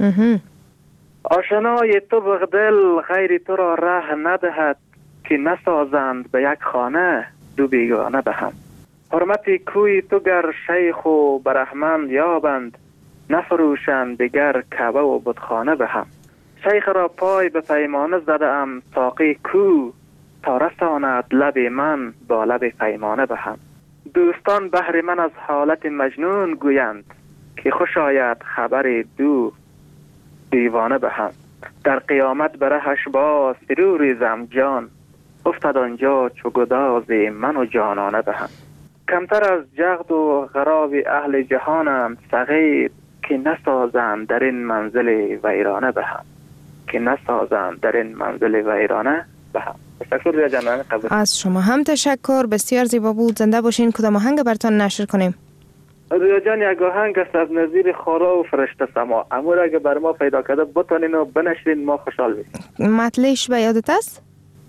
آشنای تو بغدل غیر تو را ره ندهد، که نسازند به یک خانه دو بیگانه به هم. حرمتی کوی تو گر شیخ و برهمن یابند، نفروشند دیگر کعبه و بتخانه به هم. شیخ را پای به پیمانه زده ام، ساقی کو تا رساند لب من با لب پیمانه به هم. دوستان بهر من از حالت مجنون گویند، که خوش آید خبر دو دیوانه به هم. در قیامت برهش باز فرو ریزم جان، افتاد آنجا چو گداز من و جانانه به هم. کمتر از جغد و غراب اهل جهانم صغیر، که نسازند در این منزل ویرانه به هم. که نسازند در این منزل ویرانه به هم. تشکر ریا جان. از شما هم تشکر، بسیار زیبا بود. زنده باشین. کدام آهنگ براتون نشر کنیم؟ ریا جان یک آهنگ است از نظیر خارا و فرشته سما. امور اگه بر ما پیدا کرده بتونین و بنشرین ما خوشحال بشیم. مطلعش به یادت است؟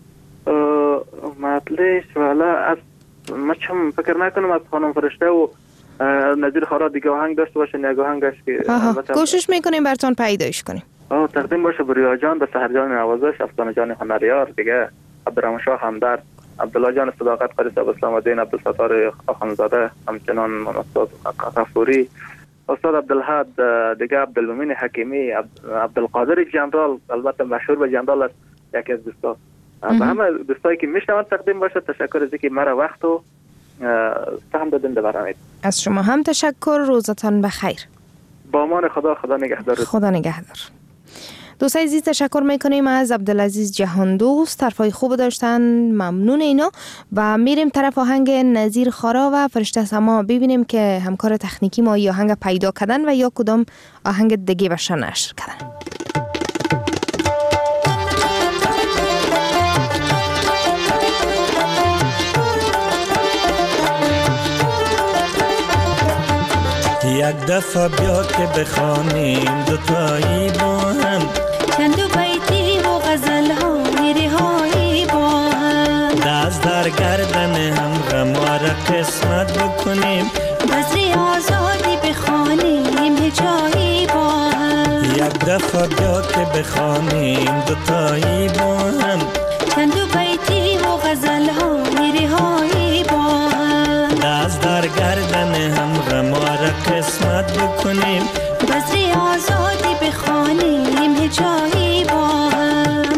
مطلعش والا از ما چم فکر نکنم از خانم فرشته و نظیر خارا دیگه آهنگ داشته باشن. یک آهنگش که کوشش میکنیم براتون پیداش کنیم. آه تقدیم باشه به ریا جان، به سحر جان نوازش، افسانه جان هنریار دیگه، عبدالرحمن شاه همدرد، عبدالله جان صداقت، قریص ابوالاسلام الدین، عبدالستار آخوندزاده، همچنان استاد غفوری، استاد عبدالحد دیگه، عبدالمؤمن حکیمی، عبدالقادر جنرال، البته مشهور به جنرال است، یکی از دوستا. به همه دوستایی که میشنوند تقدیم باشه. تشکر از اینکه مرا وقت و سهم دادین به برنامه. از شما هم تشکر. روزتان بخیر. با امان خدا. خدا نگهدار. خدا نگهدار. دوستای عزیز تشکر میکنیم از عبدالعزیز جهان دوست، طرفای خوب داشتن، ممنون اینا. و میریم طرف آهنگ نظیر خارا و فرشته سما، ببینیم که همکار تکنیکی ما یا آهنگ پیدا کردن و یا کدام آهنگ دیگه بشه نشر کردن. یک دفعه بیا که بخوانیم دوتایی با هم، چند بیتی و غزل های رهایی با هم، دست در گردن هم غموار قسمت بکنیم، بزری آزادی بخوانیم هجایی با هم. یک دفعه بیا که بخوانیم دوتایی با هم، چند بیتی و غزل های رهایی با هم، دست در گردن هم غموار قسمت بکنیم، بزری آزادی بخوانیم هجایی با هم.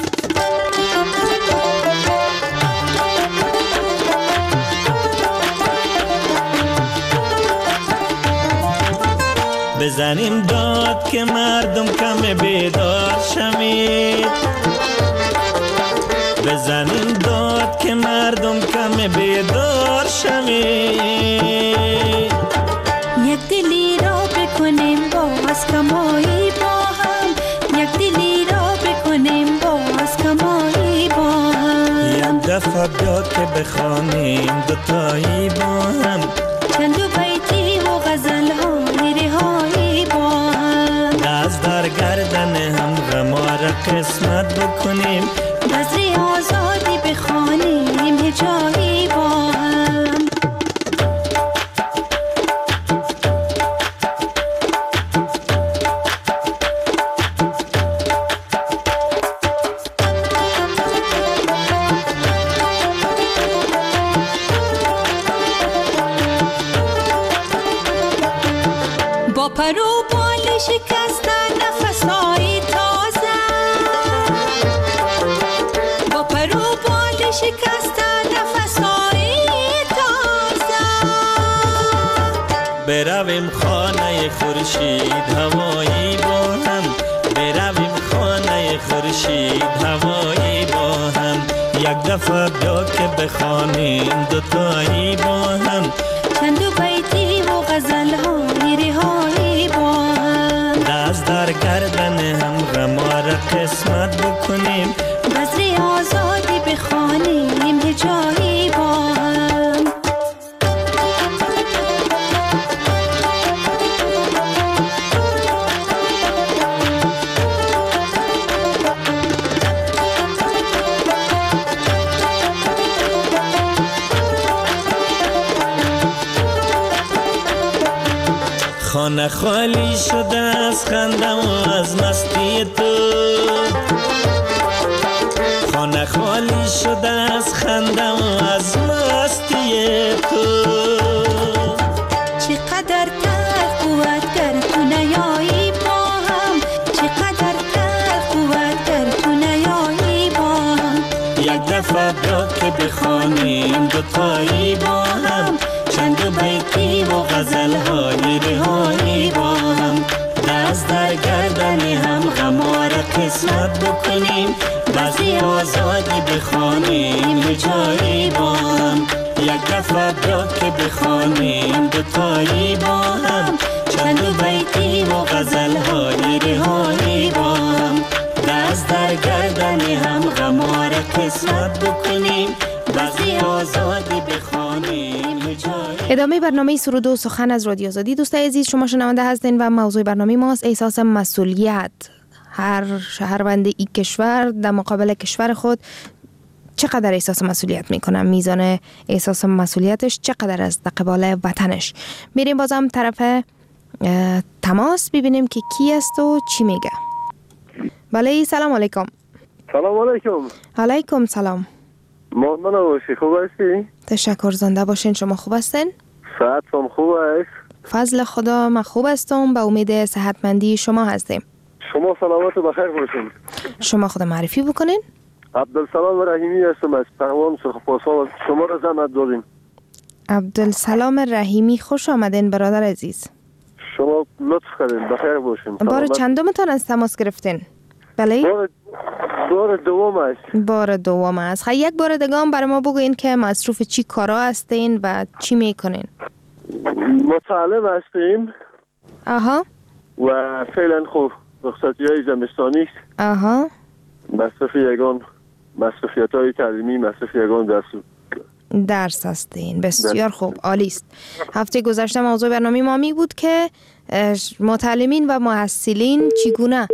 بزنیم داد که مردم کم بیدار شمید، بزنیم داد که مردم کم بیدار شمید، یک دلی را بکنیم باز کمایی با هم، یک دلی را بکنیم باز کمایی با هم. یک دفعه بیا که بخوانیم دوتایی با هم، چند بیتی و غزل های رهایی با هم، دست در گردن هم غموار قسمت بکنیم، بزری آزادی بخوانیم هجایی با هم. با پرو بال شکستن نفسایی تازه، با پرو بال شکستن نفسایی تازه، برویم خانه خورشید هوایی با هم، برویم خانه خورشید هوایی با هم، یک دفعه بیا که بخوانیم دوتایی با هم، چند بیتی و غزل های رهایی با هم، دست در گردن هم غموار قسمت بکنیم، بزری آزادی بخوانیم هجایی با هم. خانه خالی شده از خنده و از مستی تو، خانه خالی شده از خنده و از مستی تو. چقدر تلخ بود گر تو نیایی با هم، چقدر تلخ بود گر تو نیایی با هم. یک دفعه بیا که بخوانیم دوتایی با هم، چند بیتی و غزل های رهایی با هم. دست در گردن هم غمار قسمت بکنیم، بعضی آزادی بخوانیم جایی با هم. یک دفعه بیا که بخوانیم دوتایی با هم، چند بیتی و غزل های رهایی با هم. دست در گردن هم غمار قسمت بکنیم، بعضی آزادی بخوانیم جایی. ادامه برنامه سرود و سخن از رادیو آزادی. دوستای عزیز، شما شنونده هستین و موضوع برنامه ماست احساس مسئولیت. هر شهروند این کشور در مقابل کشور خود چقدر احساس مسئولیت میکنه، میزان احساس مسئولیتش چقدر از در قبال وطنش. میریم بازم طرف تماس ببینیم که کی است و چی میگه. بله، سلام علیکم. سلام علیکم. علیکم سلام. مهمان باشی، خوب هستی؟ تشکر، زنده باشین. شما خوب هستین؟ صحتم خوب است؟ فضل خدا من خوب هستم، به امید صحتمندی شما هستیم. شما سلامت و بخیر باشین. شما خود معرفی بکنین. عبدالسلام رحیمی هستم از پهلوان سرخپاسا. شما را زحمت دادیم. عبدالسلام رحیمی، خوش آمدین برادر عزیز. شما لطف کردین، بخیر باشین. بار چندمتان از تماس گرفتین؟ بله؟ بار, بار دوم است. بار دوم است. خیلی یک بار دیگه هم برای ما بگوین که مصروف چی کارا هستین و چی میکنین؟ مطالب هستیم. آها. و فعلا خوب رخصتی های زمستانی است. آها. مصرف یگان مصرفیت های تعلیمی، مصرف یگان درس درس هستین. بسیار خوب، عالی است. هفته گذشته موضوع برنامه ما می بود که متعلمین و محصلین چگونه.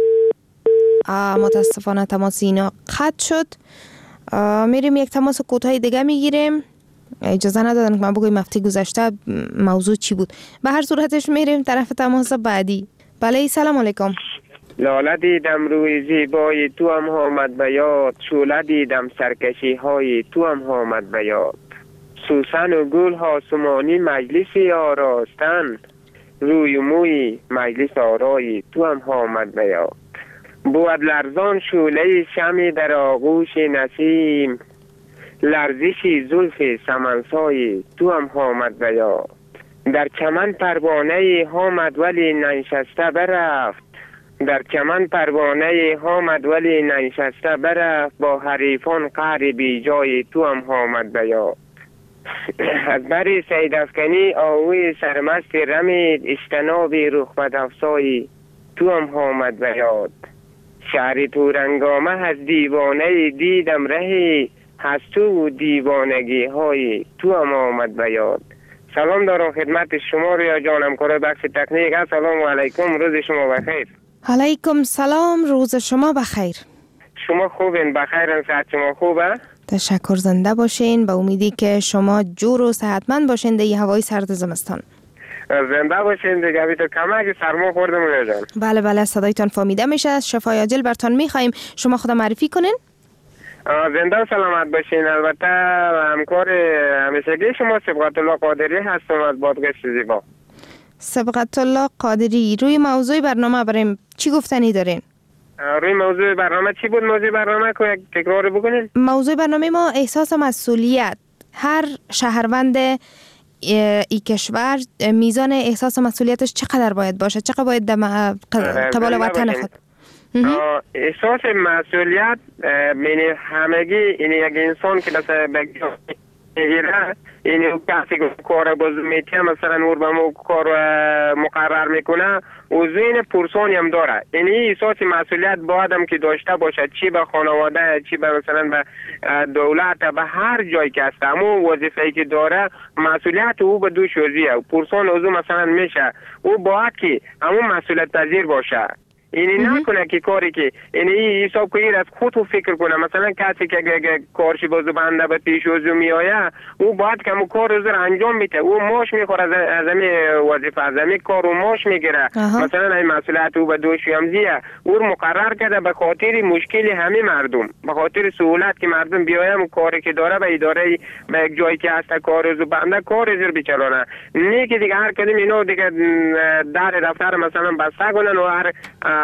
متاسفانه تماس اینا قطع شد. میریم یک تماس کوتاه دیگه میگیریم. اجازه ندادن که من بگویم هفته گذشته موضوع چی بود. به هر صورتش میریم طرف تماس بعدی. بله، سلام علیکم. لاله دیدم روی زیبای تو هم آمد به یاد، شعله دیدم سرکشی های تو هم آمد به یاد. سوسن و گل آسمانی مجلسی آراستن، روی موی مجلس آرایی تو هم آمد به یاد. بود لرزان شعله شمی در آغوش نسیم، لرزشی زلف سمنسای تو هم آمد به یاد. در چمن پروانه آمد ولی ننشسته برفت، در چمن پروانه آمد ولی ننشسته برفت. با حریفان قهر بی جای تو هم آمد به یاد. از بری سید افکنی آهوی سرمست رمید، اجتنابی رخ بدافزایی تو هم آمد به یاد. شهر تورنگامه از دیوانه دیدم رهی، هست تو دیوانگی های تو هم آمد به یاد. سلام دارم خدمت شما ریا جانم کار بخش تکنیک. سلام علیکم، روز شما بخیر. علیکم سلام، روز شما بخیر. شما خوبین؟ بخیرن؟ صحت شما خوبه؟ تشکر، زنده باشین. به امیدی که شما جور و صحتمند باشین در هوای سرد زمستان. زنده باشین دیگه. بی تو کمک سرما خوردم ریا جان. بله بله، صدایتان فهمیده میشه. شفای عاجل برتان میخوایم. شما خود معرفی کنین. زنده و سلامت باشین. البته همکار همیشگی شما سبقت الله قادری هستم از بادگشت زیبا. سبقت الله قادری، روی موضوع برنامه بریم چی گفتنی دارین؟ روی موضوع برنامه چی بود؟ موضوع برنامه که یک تکرار بکنین. موضوع برنامه ما احساس مسئولیت. هر شهروند ای کشور میزان احساس مسئولیتش چقدر باید باشه؟ چقدر باید در قبال وطن خود؟ احساس مسئولیت من همگی این یک انسان که مثلا میگیره، این کسی که کار باز میتیه مثلا نور به مو کار مقرر میکنه و ذهن پرسانی هم داره. این احساس مسئولیت باید هم که داشته باشه، چی به خانواده، چی به مثلا به دولت، به هر جایی که هست همون وظیفه‌ای که داره مسئولیت او به دوش وزیه. پرسان اوزو مثلا میشه او باید که همون مسئولیت پذیر باشه. اینی نکنه که کاری که اینی حساب کنید از خود فکر کنه. مثلا کسی که اگه کارش بازو بنده به پیش وزو میآیه او باید که مو کار رو انجام میده، او ماش میخوره از همین وظیفه، از همین کار و ماش میگیره. مثلا این مسئولیت او به دوش یمزیه او مقرر کرده به خاطر مشکل همه مردم، به خاطر سهولت که مردم بیایم کاری که داره به اداره به یک جایی که هست کار رو بنده کار رو بچرانه. نه که دیگه هر کدوم اینو دیگه در دفتر مثلا بسته کنن و هر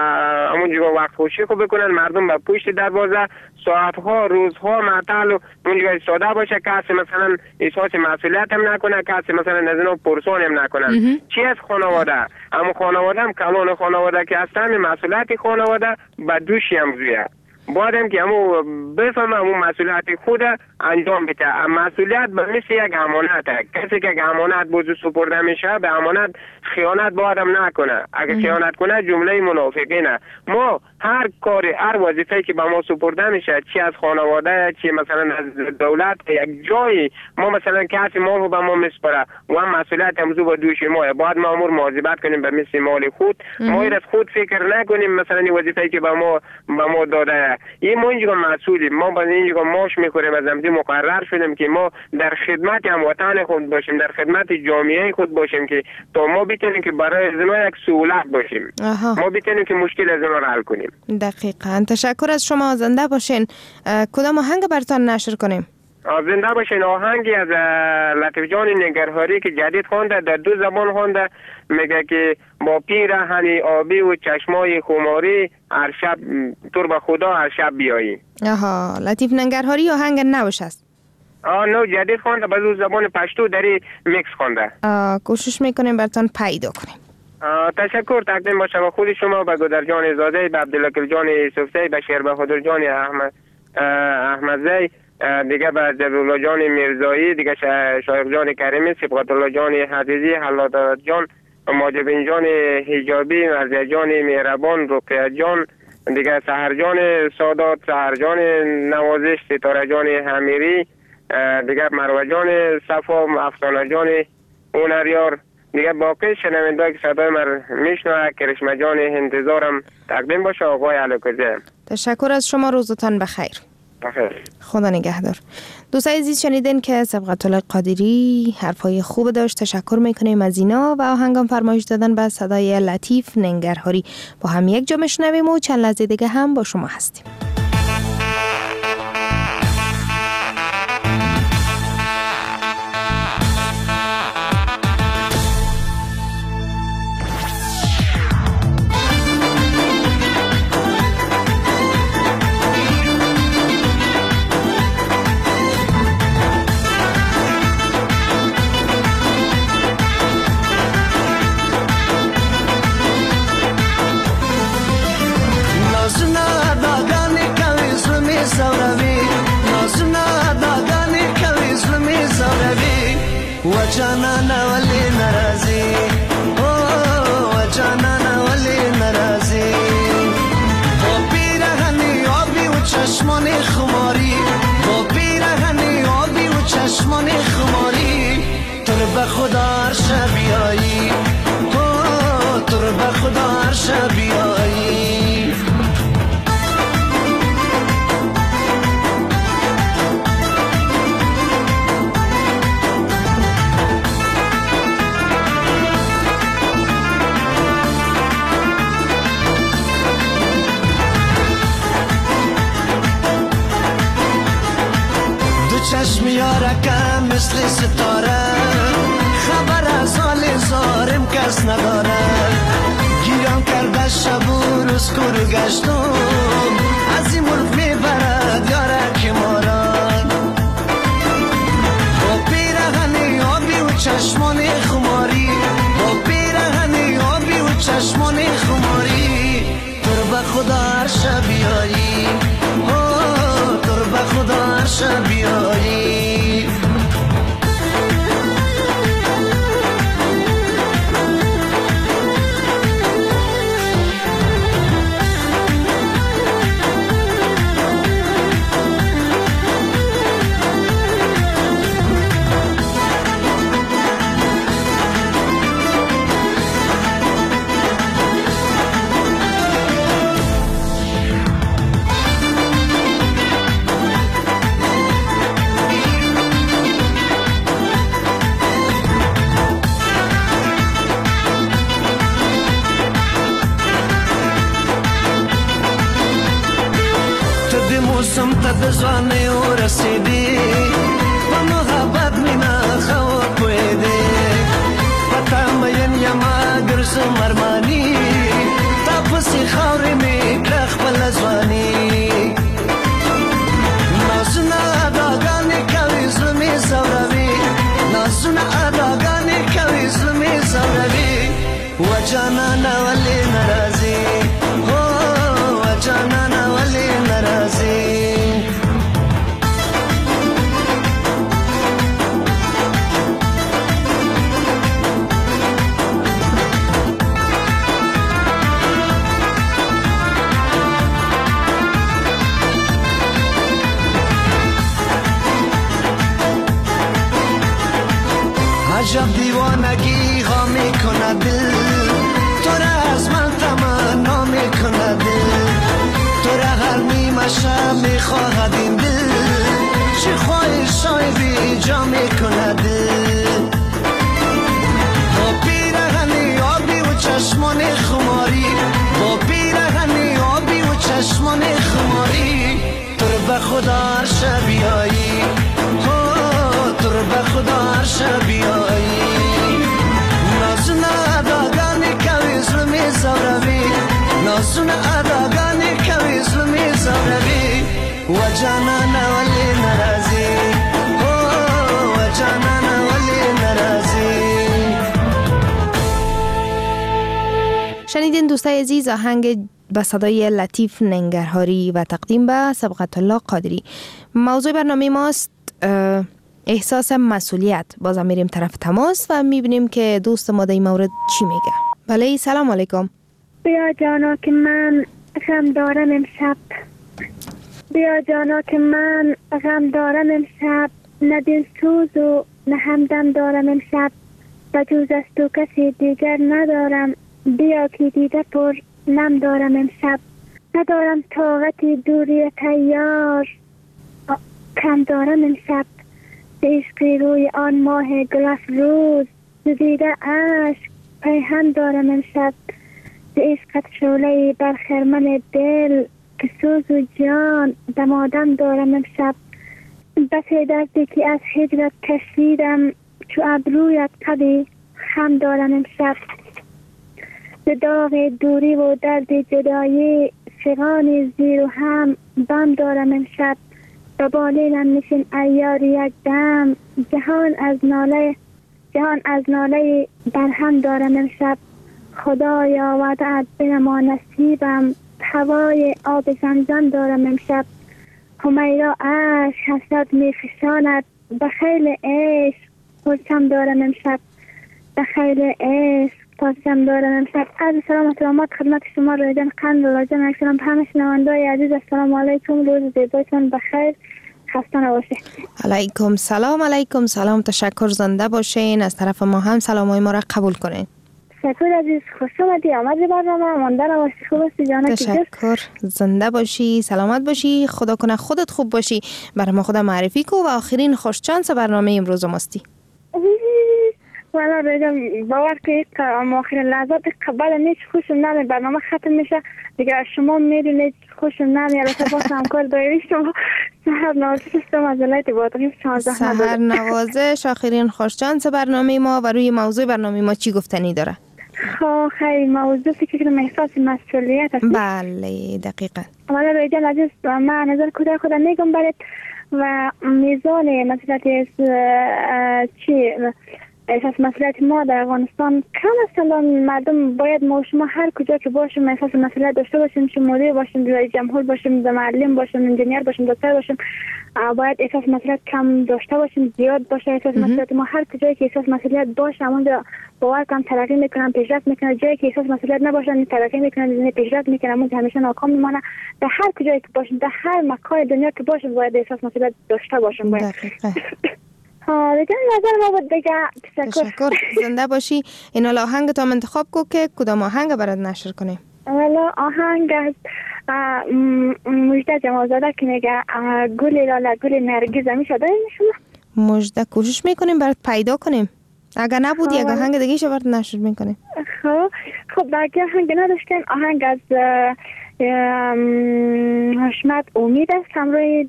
همون جگه وقت خوشی خوب بکنن، مردم به پشت دروازه ساعتها روزها معطل و اون جگه ساده باشه، کسی مثلا احساس مسئولیت هم نکنه، کسی مثلا از اینا پرسان هم نکنن. چی از خانواده؟ اما خانواده هم کلان خانواده که هستن مسئولیت خانواده به دوشی هم زویه. باید هم که همون بفهم همون مسئولیت خود انجام بده. مسئولیت به مثل یک امانته، کسی که یک امانت بوزو سپرده میشه به امانت خیانت باید هم نکنه. اگه خیانت کنه جمله منافقینه. ما هر کاری هر وظیفه که به ما سپرده میشه، چی از خانواده چی مثلا از دولت یک جایی، ما مثلا کسی ما رو به ما میسپره و هم مسئولیت همزو با دوش ما، باید ما امور مواظبت کنیم به مثل مال خود. ما از خود فکر نکنیم مثلا این وظیفه که به ما به ما داده این ما اینجا مسئولیم، ما با اینجا ماش میخوریم، از همزی مقرر شدیم که ما در خدمت هم وطن خود باشیم، در خدمت جامعه خود باشیم که تا ما بتونیم که برای از اینا یک سهولت باشیم. آها. ما بتونیم که مشکل از اینا رو حل کنیم. دقیقاً. تشکر از شما. زنده باشین. کدام آهنگ براتون نشر کنیم؟ زنده باشین. آهنگی از لطیف جان نگرهاری که جدید خوانده، در دو زبان خوانده، میگه که با پیرهن آبی و چشمای خماری هر شب تو به خدا هر شب بیایی. آها. لطیف نگرهاری آهنگ نوش است. آه نو جدید خوانده، به دو زبان پشتو داری میکس خوانده. کوشش میکنیم براتون پیدا کنیم. تشکر تقدیم باشه به خود شما، به گودر جان زاده، به عبدالله جان یوسفزی، به شیر بهادر جان احمد احمدزی، دیگه به جلال جان میرزایی، دیگه شایق جان کریمی، صبغت الله جان حدیدی، حلات جان، ماجبین جان حجابی، مرزی جان مهربان، رقیه جان، دیگه سحر جان سادات، سحر جان نوازش، ستاره جان حمیری، دیگه مروه جان صفا، افسانه جان اونریار، دیگه باقی شنونده که صدای من میشنوه کرشمه جان انتظارم تقدیم باشه آقای علاکزی. تشکر از شما. روزتان بخیر. بخیر. خدا نگهدار. دوستای عزیز شنیدین که صبغت الله قادری حرفای خوب داشت. تشکر میکنیم از اینا و آهنگام فرمایش دادن به صدای لطیف نگرهاری. با هم یک جا میشنویم و چند لحظه دیگه هم با شما هستیم. وجانا ولی نرازی، او وجانا ولی نرازی، با پیرهنی آبی و چشمان خماری، با پیرهنی آبی و چشمان خماری، تو رو به خدا هر شب بیایی، او تو رو به خدا هر شب بیایی. چشم یارکم مثل ستاره، خبر از حال زارم کس نداره، گیرم کرده شب و روز کور گشتم، از این ملک میبرد یارک مارا، با پیرهن آبی و چشمان خماری، با پیرهن آبی و چشمان خماری، تو رو به خدا هر شب بیایی، تو رو به خدا هر شب بیایی. موسم تا بزوانه او رسیدی و محبت مینا خواب پویده و تا مین یما گرزو مرمانی تا پسی خوری می کرخ بلزوانی نازونا اداگانی کوی زلمی زوروی نازونا اداگانی کوی زلمی زوروی و جانانا ولی نرازی و جانانا ولی نرازی عجب دیوانگی ها میکنه دل تو را از من تمنا میکنه دل تو را هر نیمه شب میخواهد این دل چه خواهش های بی جا میکنه دل با پیرهنی آبی و چشمان خماری با پیرهنی آبی و چشمان خماری تو رو به خدا هر شب بیایی تو رو به خدا هر شب بیایی نازون اداگانی کوی ظلمی زوروی نازون اداگانی کوی ظلمی زوروی و جانانا ولی نرازی و جانانا ولی نرازی. شنیدین دوستای عزیز آهنگ به صدای لطیف ننگرهاری و تقدیم به سبقت الله قادری. موضوع برنامه ماست احساس مسئولیت. بازم میریم طرف تماس و میبینیم که دوست ما در این مورد چی میگه. بله سلام علیکم. بیا جانا که من غم دارم امشب، بیا جانا که من غم دارم امشب، نه دل سوز و نه همدم دارم امشب، بجوز از تو کسی دیگر ندارم، بیا که دیده پر نم دارم امشب، ندارم طاقتی دوری تیار، کم دارم امشب، به عشقی روی آن ماه گلف روز، زدیده عشق پیهم دارم امشب، به عشقت شعله‌ای بر خرمن دل، که سوز و جان دمادم دارم امشب، بسی دردی که از هجرت کشیدم، چو ابرویت قدی خم دارم امشب، به داغ دوری و درد جدایی، فغان زیر و هم بم دارم امشب، به بالینم نشین ایار یک دم، جهان از ناله جهان از ناله برهم دارم امشب، خدایا وعده‌ات بنما نصیبم، هوای آب زمزم دارم امشب، همیرا عشق حسرت میفشاند، به خیل عشق پرچم دارم امشب، به خیل عشق پرچم دارم امشب. عرض سلام و احترامات خدمت شما رایجان قند و لاجان اکسلام به همه شنونده‌های عزیز. السلام علیکم، روز زیبایتان بخیر، خسته نباشید. علیکم سلام. علیکم سلام، تشکر، زنده باشین. از طرف ما هم سلامای ما را قبول کنین. تشکر عزیز، خوش آمدی. آمدی برنامه مانده نباشی. خوب هستی جانه؟ تشکر، زنده باشی، سلامت باشی، خدا کنه خودت خوب باشی. برای ما خدا معرفی کو و آخرین خوش چانس برنامه امروز ماستی. والا رجم باور که آخرین لحظات قبل نیچ خوشم نمی، برنامه ختم میشه دیگه، شما میدونید خوشم نمی. البته با همکار دایری شما سهر نوازش شما از ولایت بادغیس شما زحمت داده. سهر نوازش آخرین خوش چانس برنامه ما و روی موضوع برنامه ما چی گفتنی داره؟ خب خیلی موضوع فکر کنم احساس مسئولیت است. بله دقیقا. والا رجم عزیز، من نظر کودک خدا میگم برات و میزان مسئولیت چی احساس مسئولیت ما در افغانستان کم است. مردم باید ما شما هر کجا که باشیم احساس مسئولیت داشته باشیم، چه مدیر باشیم، رئیس جمهور باشیم، معلم باشیم، انجینیر باشیم، دکتر باشیم، باید احساس مسئولیت کم داشته باشیم، زیاد باشه احساس مسئولیت ما. هر کجایی که احساس مسئولیت باشه اونجا باور کنم ترقی میکنن، پیشرفت میکنن. جایی که احساس مسئولیت نباشه ترقی میکنن، پیشرفت میکنن، اونجا همیشه ناکام میمونن. در هر کجایی که باشیم، در هر مکان دنیا که باشیم باید احساس مسئولیت داشته باشیم. باید ها دیگه نظر ما بود دیگه. تشکر، زنده باشی. این حالا آهنگ تو انتخاب کو که کدام آهنگ برات نشر کنیم؟ والا آهنگ از مجده جمالزاده که میگه گل لاله گل نرگس. میشه داریم شما؟ مجده کوشش میکنیم برات پیدا کنیم. اگر نبود یک آهنگ دیگه شو برات نشر میکنیم. خب خب اگه آهنگ نداشتن آهنگ از حشمت امید است همراه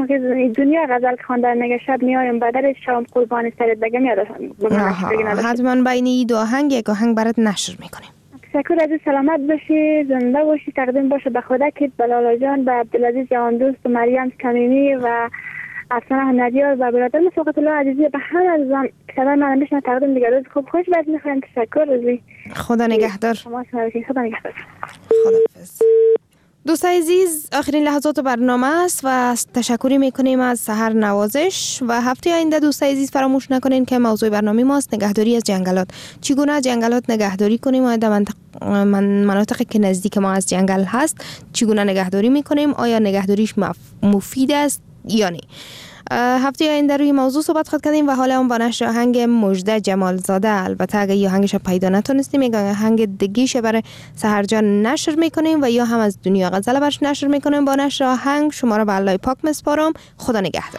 دنیا غزل خواندن نگه شب میایم بدر شام قربان سرت بگم یادم. حتما بین این دو آهنگ یک آهنگ برات نشر میکنیم. تشکر از سلامت باشی، زنده باشی، تقدیم باشه به خودت، به لالا جان، به عبدالعزیز جوان دوست و مریم کمیمی و افسانه ندیار و برادر مساقط الله عزیزی به همه عزیزان صدای من بشنن. تقدیم دیگر روز خوب خوش بد میخوایم. تشکر رضی. خدا نگهدار. خدا نگهدار. خداحافظ. دوستای عزیز آخرین لحظات برنامه است و تشکری میکنیم از سحر نوازش و هفته آینده دوستای عزیز فراموش نکنین که موضوع برنامه ماست نگهداری از جنگلات. چگونه از جنگلات نگهداری کنیم و در منطقه من مناطقی که نزدیک ما از جنگل هست چگونه نگهداری میکنیم، آیا نگهداریش مفید است یا نه. هفته آینده روی موضوع صحبت خواهد کردیم و حالا هم با نشر آهنگ مژده جمالزاده، البته اگه یه آهنگش پیدا نتونستیم یک آهنگ دیگه‌ش برای سحر جان نشر میکنیم و یا هم از دنیا غزل برش نشر میکنیم. با نشر آهنگ شما را به الله پاک میسپارم. خدا نگهدار.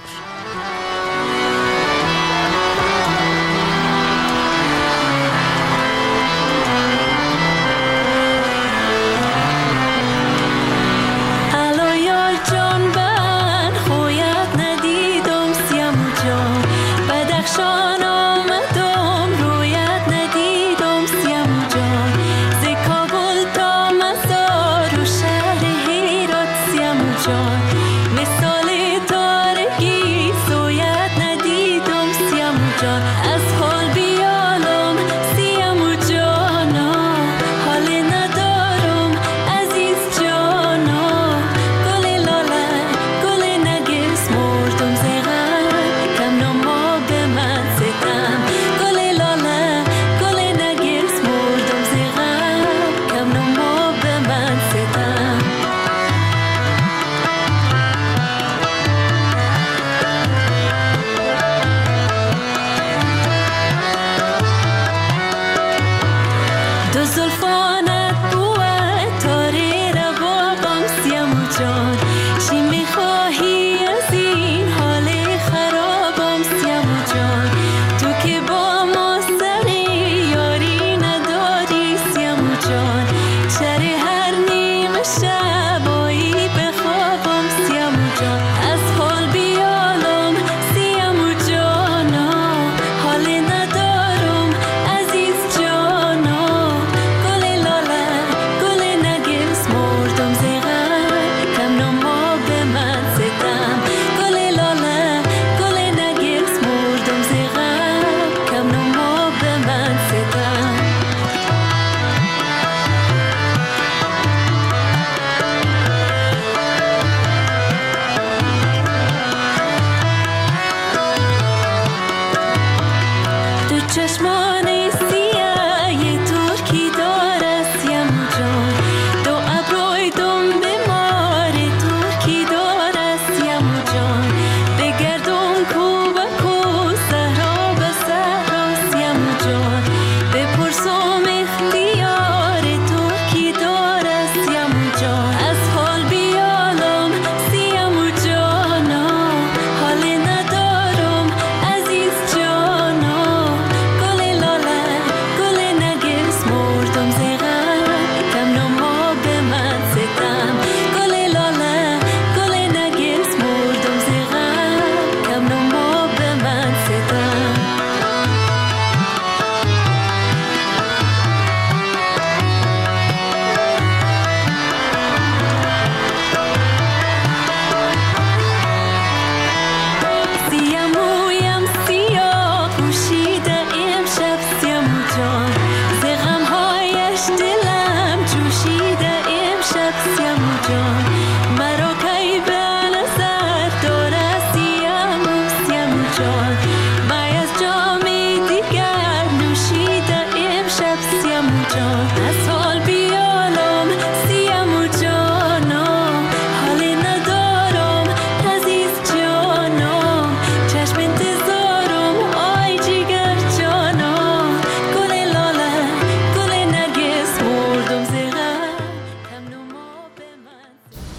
دلم جوشیده امشب سیاه جان